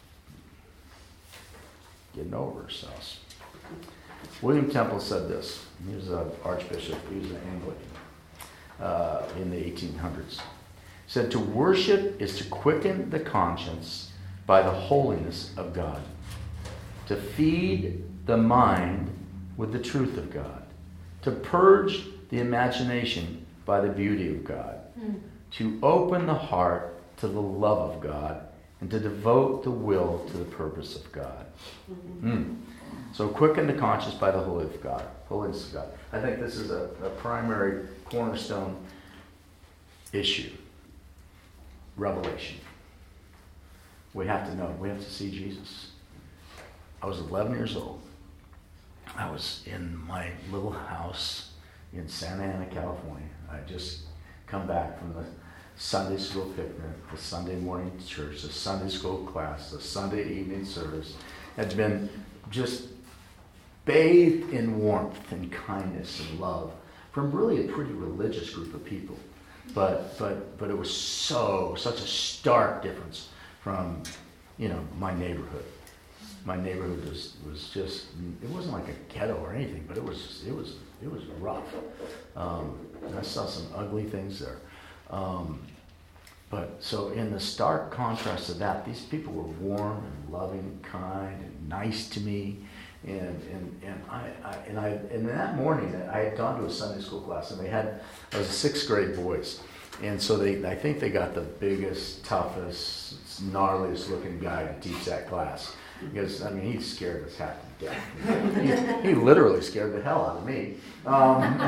getting over ourselves. William Temple said this. He was an archbishop. He was an Anglican uh, in the eighteen hundreds. He said, "To worship is to quicken the conscience by the holiness of God, to feed the mind with the truth of God, to purge the imagination by the beauty of God, mm. to open the heart to the love of God, and to devote the will to the purpose of God." Mm-hmm. Mm. So quicken the conscience by the holiness of God. Holiness of God. I think this is a, a primary cornerstone issue. Revelation. We have to know. We have to see Jesus. I was eleven years old. I was in my little house in Santa Ana, California. I just come back from the Sunday school picnic, the Sunday morning church, the Sunday school class, the Sunday evening service. Had been just bathed in warmth and kindness and love from really a pretty religious group of people. But but but it was so such a stark difference from, you know, my neighborhood. My neighborhood was, was just, it wasn't like a ghetto or anything, but it was it was it was rough. Um, and I saw some ugly things there. Um, but so in the stark contrast to that, these people were warm and loving and kind and nice to me. And and and I, I and I and that morning I had gone to a Sunday school class, and they had I was a sixth grade boys, and so they I think they got the biggest, toughest, gnarliest looking guy to teach that class, because I mean he scared us half to death. he, he literally scared the hell out of me. Um,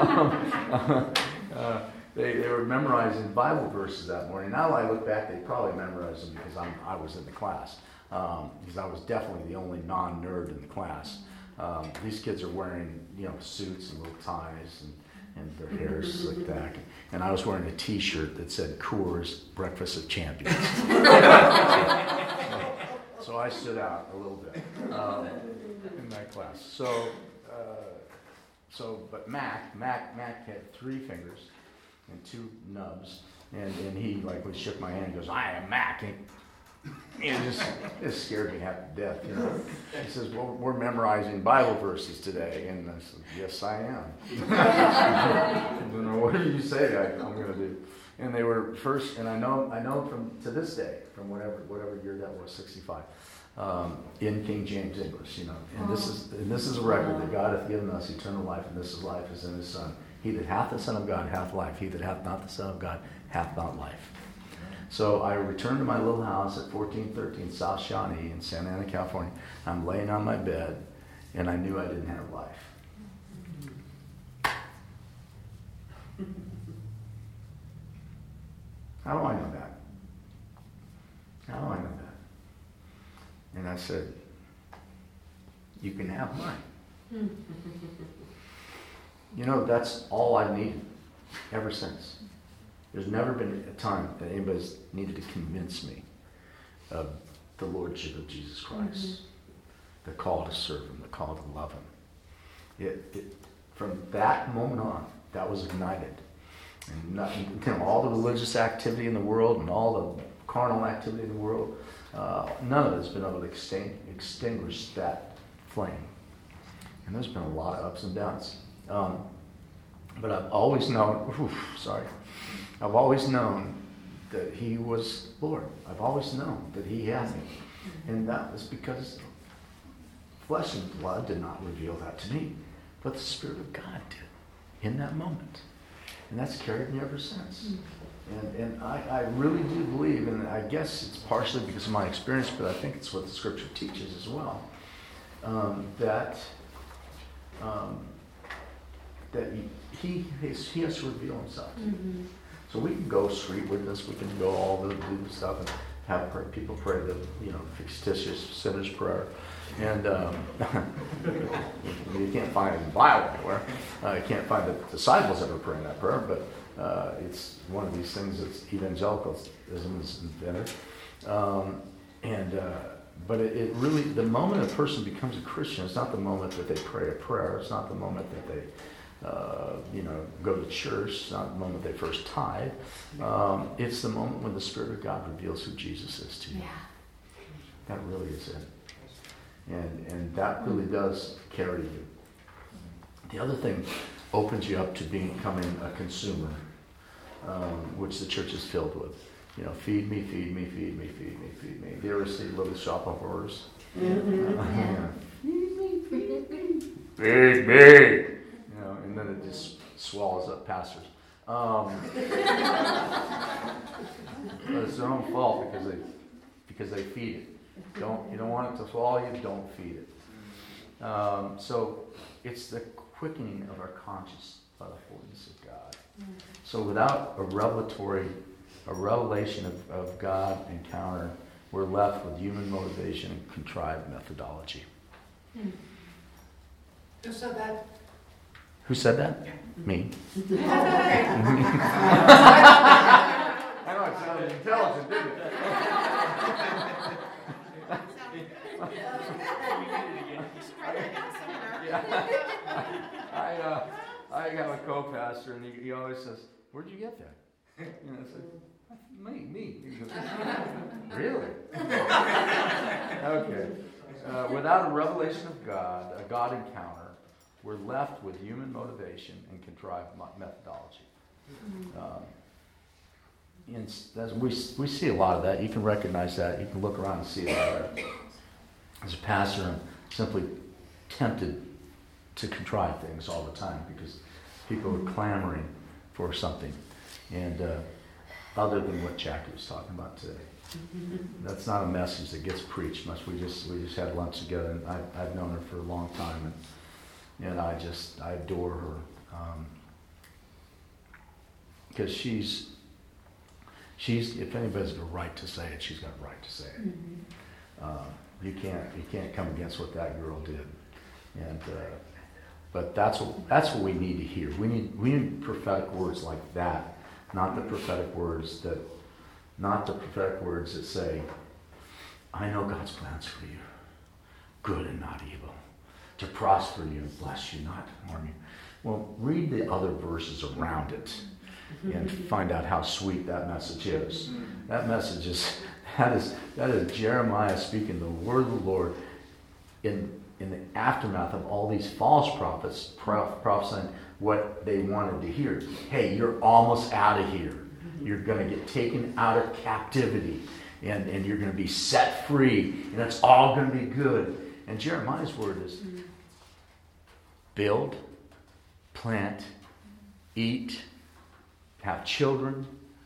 uh, they they were memorizing Bible verses that morning. Now I look back, they probably memorized them because I'm I was in the class. Um, because I was definitely the only non-nerd in the class. Um, these kids are wearing, you know, suits and little ties, and, and their hair is slicked back. And I was wearing a T-shirt that said Coors Breakfast of Champions. So I stood out a little bit um, in that class. So, uh, so, but Mac, Mac, Mac had three fingers and two nubs, and, and he like would shook my hand and goes, "I am Mac." And, It just, it scared me half to death, you know. He says, "Well, we're memorizing Bible verses today." And I said, "Yes, I am." And then, "What do you say I, I'm going to do?" And they were first, and I know I know from to this day, from whatever whatever year that was, sixty-five, um, in King James English, you know. And this is and this is a record that God hath given us eternal life, and this is life is in his Son. He that hath the Son of God hath life. He that hath not the Son of God hath not life. So I returned to my little house at fourteen thirteen South Shawnee in Santa Ana, California. I'm laying on my bed, and I knew I didn't have life. How do I know that? How do I know that? And I said, "You can have mine." You know, that's all I've needed ever since. There's never been a time that anybody's needed to convince me of the lordship of Jesus Christ, mm-hmm. the call to serve him, the call to love him. It, it, from that moment on, that was ignited. And not, you know, all the religious activity in the world and all the carnal activity in the world, uh, none of it has been able to extinguish, extinguish that flame. And there's been a lot of ups and downs. Um, but I've always known, oof, sorry, I've always known that he was Lord. I've always known that he had me. And that was because flesh and blood did not reveal that to me, but the Spirit of God did in that moment. And that's carried me ever since. And and I, I really do believe, and I guess it's partially because of my experience, but I think it's what the Scripture teaches as well, um, that um, that he, he, has, he has to reveal himself to you. Mm-hmm. So we can go street witness, we can go all the, the stuff and have pray, people pray the, you know, fictitious sinner's prayer. And um, you can't find it in the Bible anywhere. Uh, you can't find the disciples ever praying that prayer, but uh, it's one of these things that evangelicalism has invented. Um, and uh, but it, it really, the moment a person becomes a Christian, it's not the moment that they pray a prayer. It's not the moment that they uh, you know, go to church. It's not the moment they first tithe. Um, it's the moment when the Spirit of God reveals who Jesus is to you. Yeah. That really is it. And, and that really does carry you. The other thing opens you up to becoming a consumer, um, which the church is filled with. You know, feed me, feed me, feed me, feed me, feed me. Do you ever see Little Shop of Horrors? Mm-hmm. Uh, Yeah. Feed me, feed me, feed me. You know, and then it just swallows up pastors. Um, but it's their own fault because they because they feed it. Don't you don't want it to swallow you? Don't feed it. Um, so it's the quickening of our conscience by the holiness of God. So without a revelatory, a revelation of, of God encounter, we're left with human motivation and contrived methodology. Hmm. Who said that? Who said that? Yeah. Me. I know it sounded intelligent, didn't it? Yeah. I, uh, I have a co-pastor, and he, he always says, "Where'd you get that?" You know, I said, "Me, me." He goes, "Really?" Okay. Uh, without a revelation of God, a God encounter, we're left with human motivation and contrived methodology. Um, and as we we see a lot of that. You can recognize that. You can look around and see it out there. As a pastor, I'm simply tempted to contrive things all the time because people are clamoring for something, and uh, other than what Jackie was talking about today. That's not a message that gets preached much. We just we just had lunch together, and I, I've known her for a long time, and and I just I adore her because um, she's she's if anybody's got a right to say it, she's got a right to say it. Mm-hmm. Uh, you can't you can't come against what that girl did, and uh, but that's what that's what we need to hear. We need we need prophetic words like that, not the prophetic words that. Not the prophetic words that say, "I know God's plans for you, good and not evil, to prosper you and bless you, not harm you." Well, read the other verses around it and find out how sweet that message is. That message is, that is, that is Jeremiah speaking the word of the Lord in, in the aftermath of all these false prophets prophesying what they wanted to hear. Hey, you're almost out of here. You're going to get taken out of captivity, and, and you're going to be set free, and it's all going to be good. And Jeremiah's word is build, plant, eat, have children,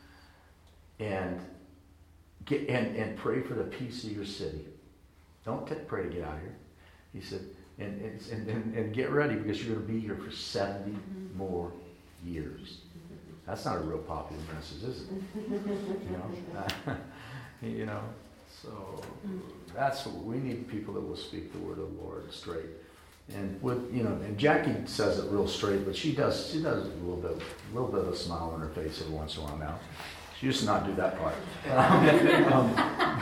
and get and, and pray for the peace of your city. Don't t- pray to get out of here. He said, and, and, and, and get ready because you're going to be here for seventy mm-hmm. more years. That's not a real popular message, is it? You know, you know. So that's what we need. People that will speak the word of the Lord straight, and with you know. And Jackie says it real straight, but she does she does a little bit, a little bit of a smile on her face every once in a while now. She used to not do that part. um,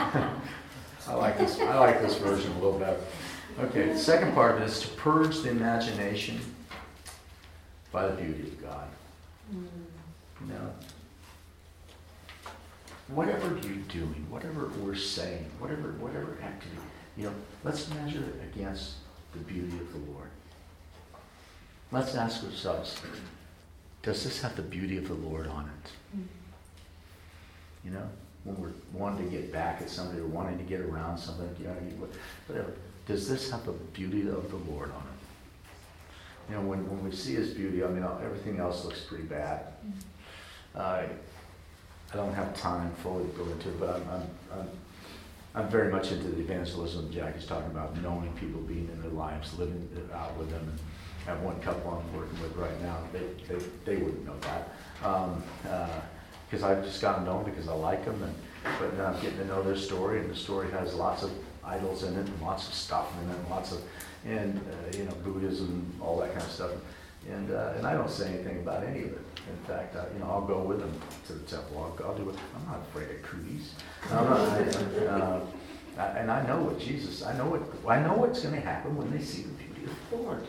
I like this. I like this version a little better. Okay. The second part of it is to purge the imagination by the beauty of God. You know, whatever you're doing, whatever we're saying, whatever whatever activity, you know, let's measure it against the beauty of the Lord. Let's ask ourselves, does this have the beauty of the Lord on it? You know, when we're wanting to get back at somebody or wanting to get around something, you know, whatever, does this have the beauty of the Lord on it? You know, when, when we see His beauty, I mean, everything else looks pretty bad. Uh, I don't have time fully to go into it, but I'm, I'm, I'm, I'm very much into the evangelism Jackie's talking about, knowing people, being in their lives, living out with them. And I have one couple I'm working with right now. They they, they wouldn't know that because um, uh, I've just gotten to know them because I like them, and but now I'm getting to know their story, and the story has lots of idols in it, and lots of stuff in it, and lots of and uh, you know Buddhism, all that kind of stuff. And uh, and I don't say anything about any of it. In fact, I, you know, I'll go with them to the temple. I'll, I'll do it. I'm not afraid of cooties. I'm not, I, uh, I, and I know what Jesus. I know what. I know what's going to happen when they see the beauty of the Lord.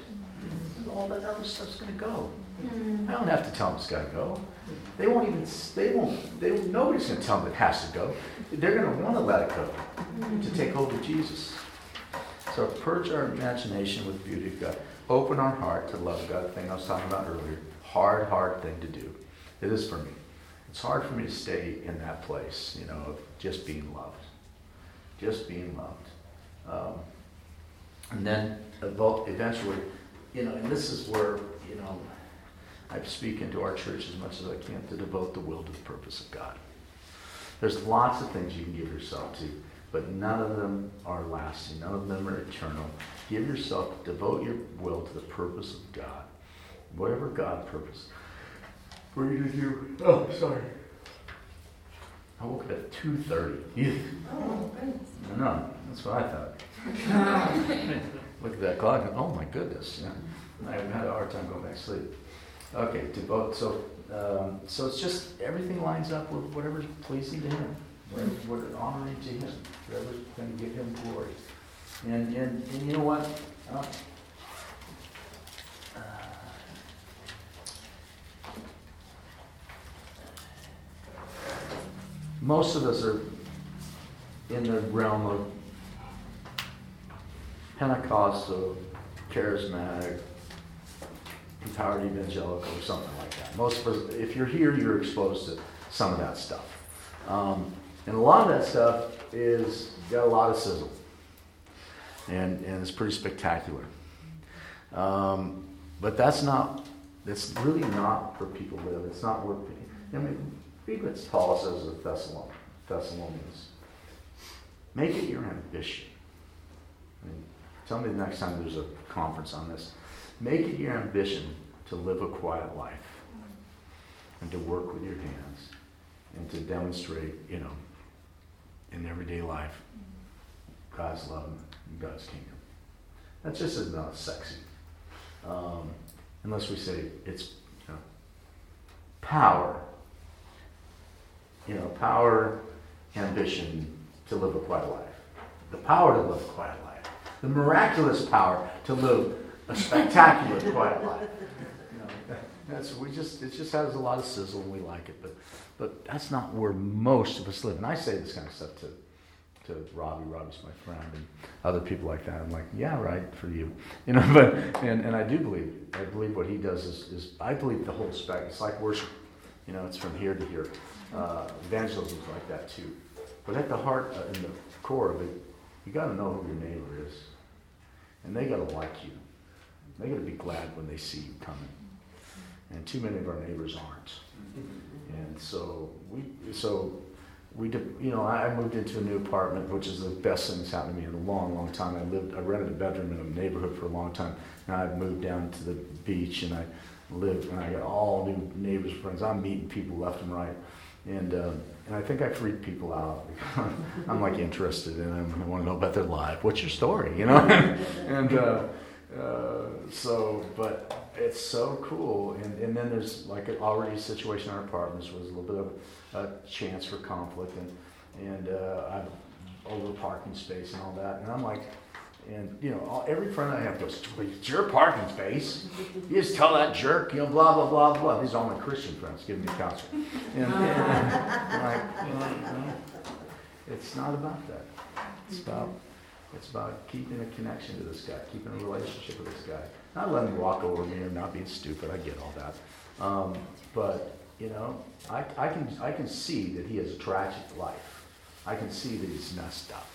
all that other stuff's going to go. I don't have to tell them it's got to go. They won't even, they won't, they, nobody's going to tell them it has to go. They're going to want to let it go, to take hold of Jesus. So purge our imagination with the beauty of God. Open our heart to love God, the thing I was talking about earlier. Hard, hard thing to do. It is for me. It's hard for me to stay in that place, you know, of just being loved. Just being loved. Um, and then eventually, you know, and this is where, you know, I speak into our church as much as I can to devote the will to the purpose of God. There's lots of things you can give yourself to, but none of them are lasting. None of them are eternal. Give yourself, devote your will to the purpose of God. Whatever God purpose for you to do. Oh, sorry. I woke up at two thirty. Oh, goodness. I know. That's what I thought. Look at that clock. Oh, my goodness. Yeah. I had a hard time going back to sleep. Okay, devote. So, um, so it's just everything lines up with whatever's pleasing to Him, whatever's what honoring to Him, whatever's going to give Him glory. And and, and you know what? Uh, uh, most of us are in the realm of Pentecostal, charismatic, empowered evangelical, or something like that. Most of us, if you're here, you're exposed to some of that stuff. Um, and a lot of that stuff is got a lot of sizzle. And, and it's pretty spectacular. Um, but that's not, that's really not where people live. It's not where, I mean, read what Paul says to Thessalon, Thessalonians. Make it your ambition. I mean, tell me the next time there's a conference on this. Make it your ambition to live a quiet life and to work with your hands and to demonstrate, you know, in everyday life, God's love and God's kingdom. That just is not sexy. Um, unless we say it's, you know, power. You know, power, ambition to live a quiet life. The power to live a quiet life. The miraculous power to live a spectacular quiet life. You know, that's we just it just has a lot of sizzle and we like it, but but that's not where most of us live. And I say this kind of stuff to to Robbie. Robbie's my friend and other people like that. I'm like, yeah, right, for you. You know, but and, and I do believe I believe what he does is, is I believe the whole spectrum. It's like worship. You know, it's from here to here. Uh, evangelism is like that too. But at the heart, uh, in the core of it, you got to know who your neighbor is, and they got to like you. They got to be glad when they see you coming. And too many of our neighbors aren't. And so we, so we, did, you know, I moved into a new apartment, which is the best thing that's happened to me in a long, long time. I lived, I rented a bedroom in a neighborhood for a long time. Now I've moved down to the beach, and I live, and I got all new neighbors, friends. I'm meeting people left and right. And uh, and I think I freak people out. I'm like interested in them. I want to know about their life. What's your story? You know? and uh, uh, so, but it's so cool. And, and then there's like already a situation in our apartments was a little bit of a chance for conflict. And, and uh, I've over parking space and all that. And I'm like, and you know, all, every friend I have goes, it's your parking space. You just tell that jerk, you know, blah, blah, blah, blah. These are all my Christian friends giving me counsel. And, and, and like, you know, you know, it's not about that. It's about, it's about keeping a connection to this guy, keeping a relationship with this guy. Not letting him walk over me or not being stupid. I get all that. Um, but, you know, I, I can I can see that he has a tragic life. I can see that he's messed up.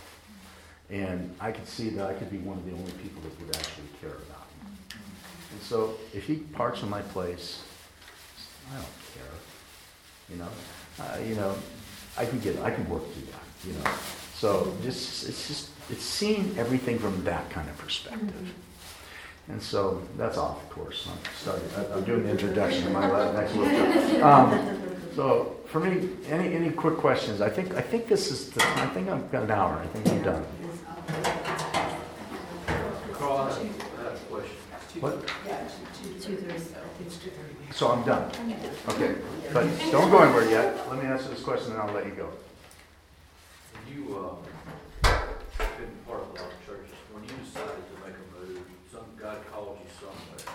And I could see that I could be one of the only people that would actually care about him. And so if he parks in my place, I don't care. You know, uh, you know, I can get, I can work through that. You know, so just it's just it's seeing everything from that kind of perspective. And so that's off course. I'm starting. I'm doing the introduction to my next workshop. Um, so for me, any any quick questions? I think I think this is the. I think I've got an hour. I think I'm done. Carl, I have a question. What? Two thirty. So I'm done. Okay, but don't go anywhere yet. Let me answer this question, and I'll let you go. You uh, been part of a lot of churches. When you decided to make a move, some God called you somewhere.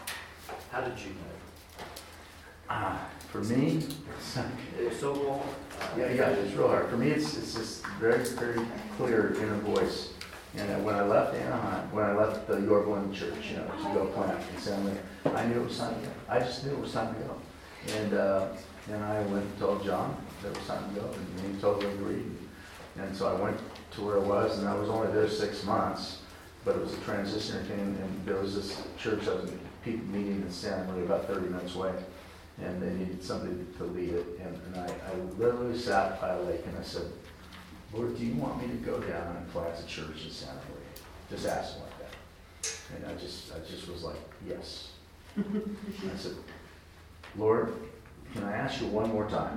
How did you know? Ah, for me, it's, It's so long. yeah, yeah, it's real hard. For me, it's, it's just very, very clear inner voice. And uh, when I left Anaheim, when I left the York One Church, you know, to go plant in San Luis, I knew it was time to go. I just knew it was time to go. And, uh, and I went and told John that it was time to go, and he totally agreed. And so I went to where it was, and I was only there six months, but it was a transitionary thing, and there was this church that was people meeting in San Luis about thirty minutes away, and they needed somebody to lead it. And, and I, I literally sat by a lake and I said, Lord, do you want me to go down and plant a church in Santa Maria? Just ask him like that. And I just, I just was like, yes. I said, Lord, can I ask you one more time?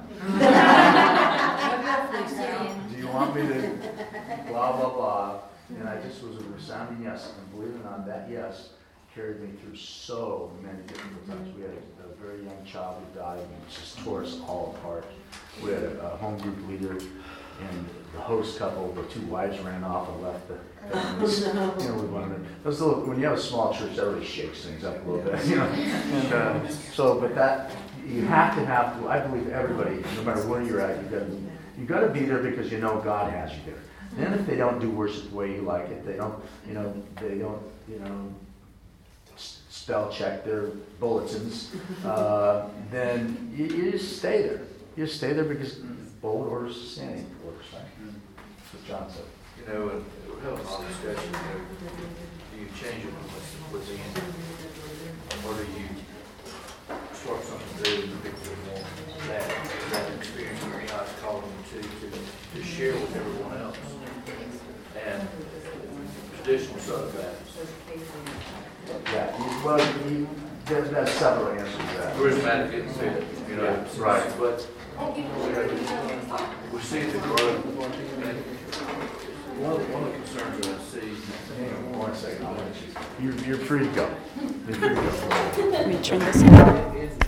Do you want me to blah, blah, blah? And I just was a resounding yes. And believe it or not, that yes carried me through so many difficult times. We had a, a very young child who died and it just tore us all apart. We had a, a home group leader, and the host couple, the two wives ran off and left the families. You know, we wanted those little, when you have a small church, that really shakes things up a little bit, you know. And uh, so, but that you have to have. I believe everybody, no matter where you're at, you got to you got to be there because you know God has you there. Then if they don't do worship the way you like it, they don't, you know, they don't, you know, spell check their bulletins, uh, then you, you just stay there. You just stay there because bold orders to standing orders, right? That's what John said. You know, and it would help our discussion, you know, do you change it within, or do you start something new and people want that, that experience that God's called them to, to, to share with everyone else? And traditional Southern Baptist. Yeah, you, well, you, there's, there's several answers to that. Charismatic isn't it, you know, Yeah, right. but we see the growth. And one of, the- one of the concerns that I see, Hang on one second. I'll let you- You're, you're free to go. You're free to go. Let me turn this on.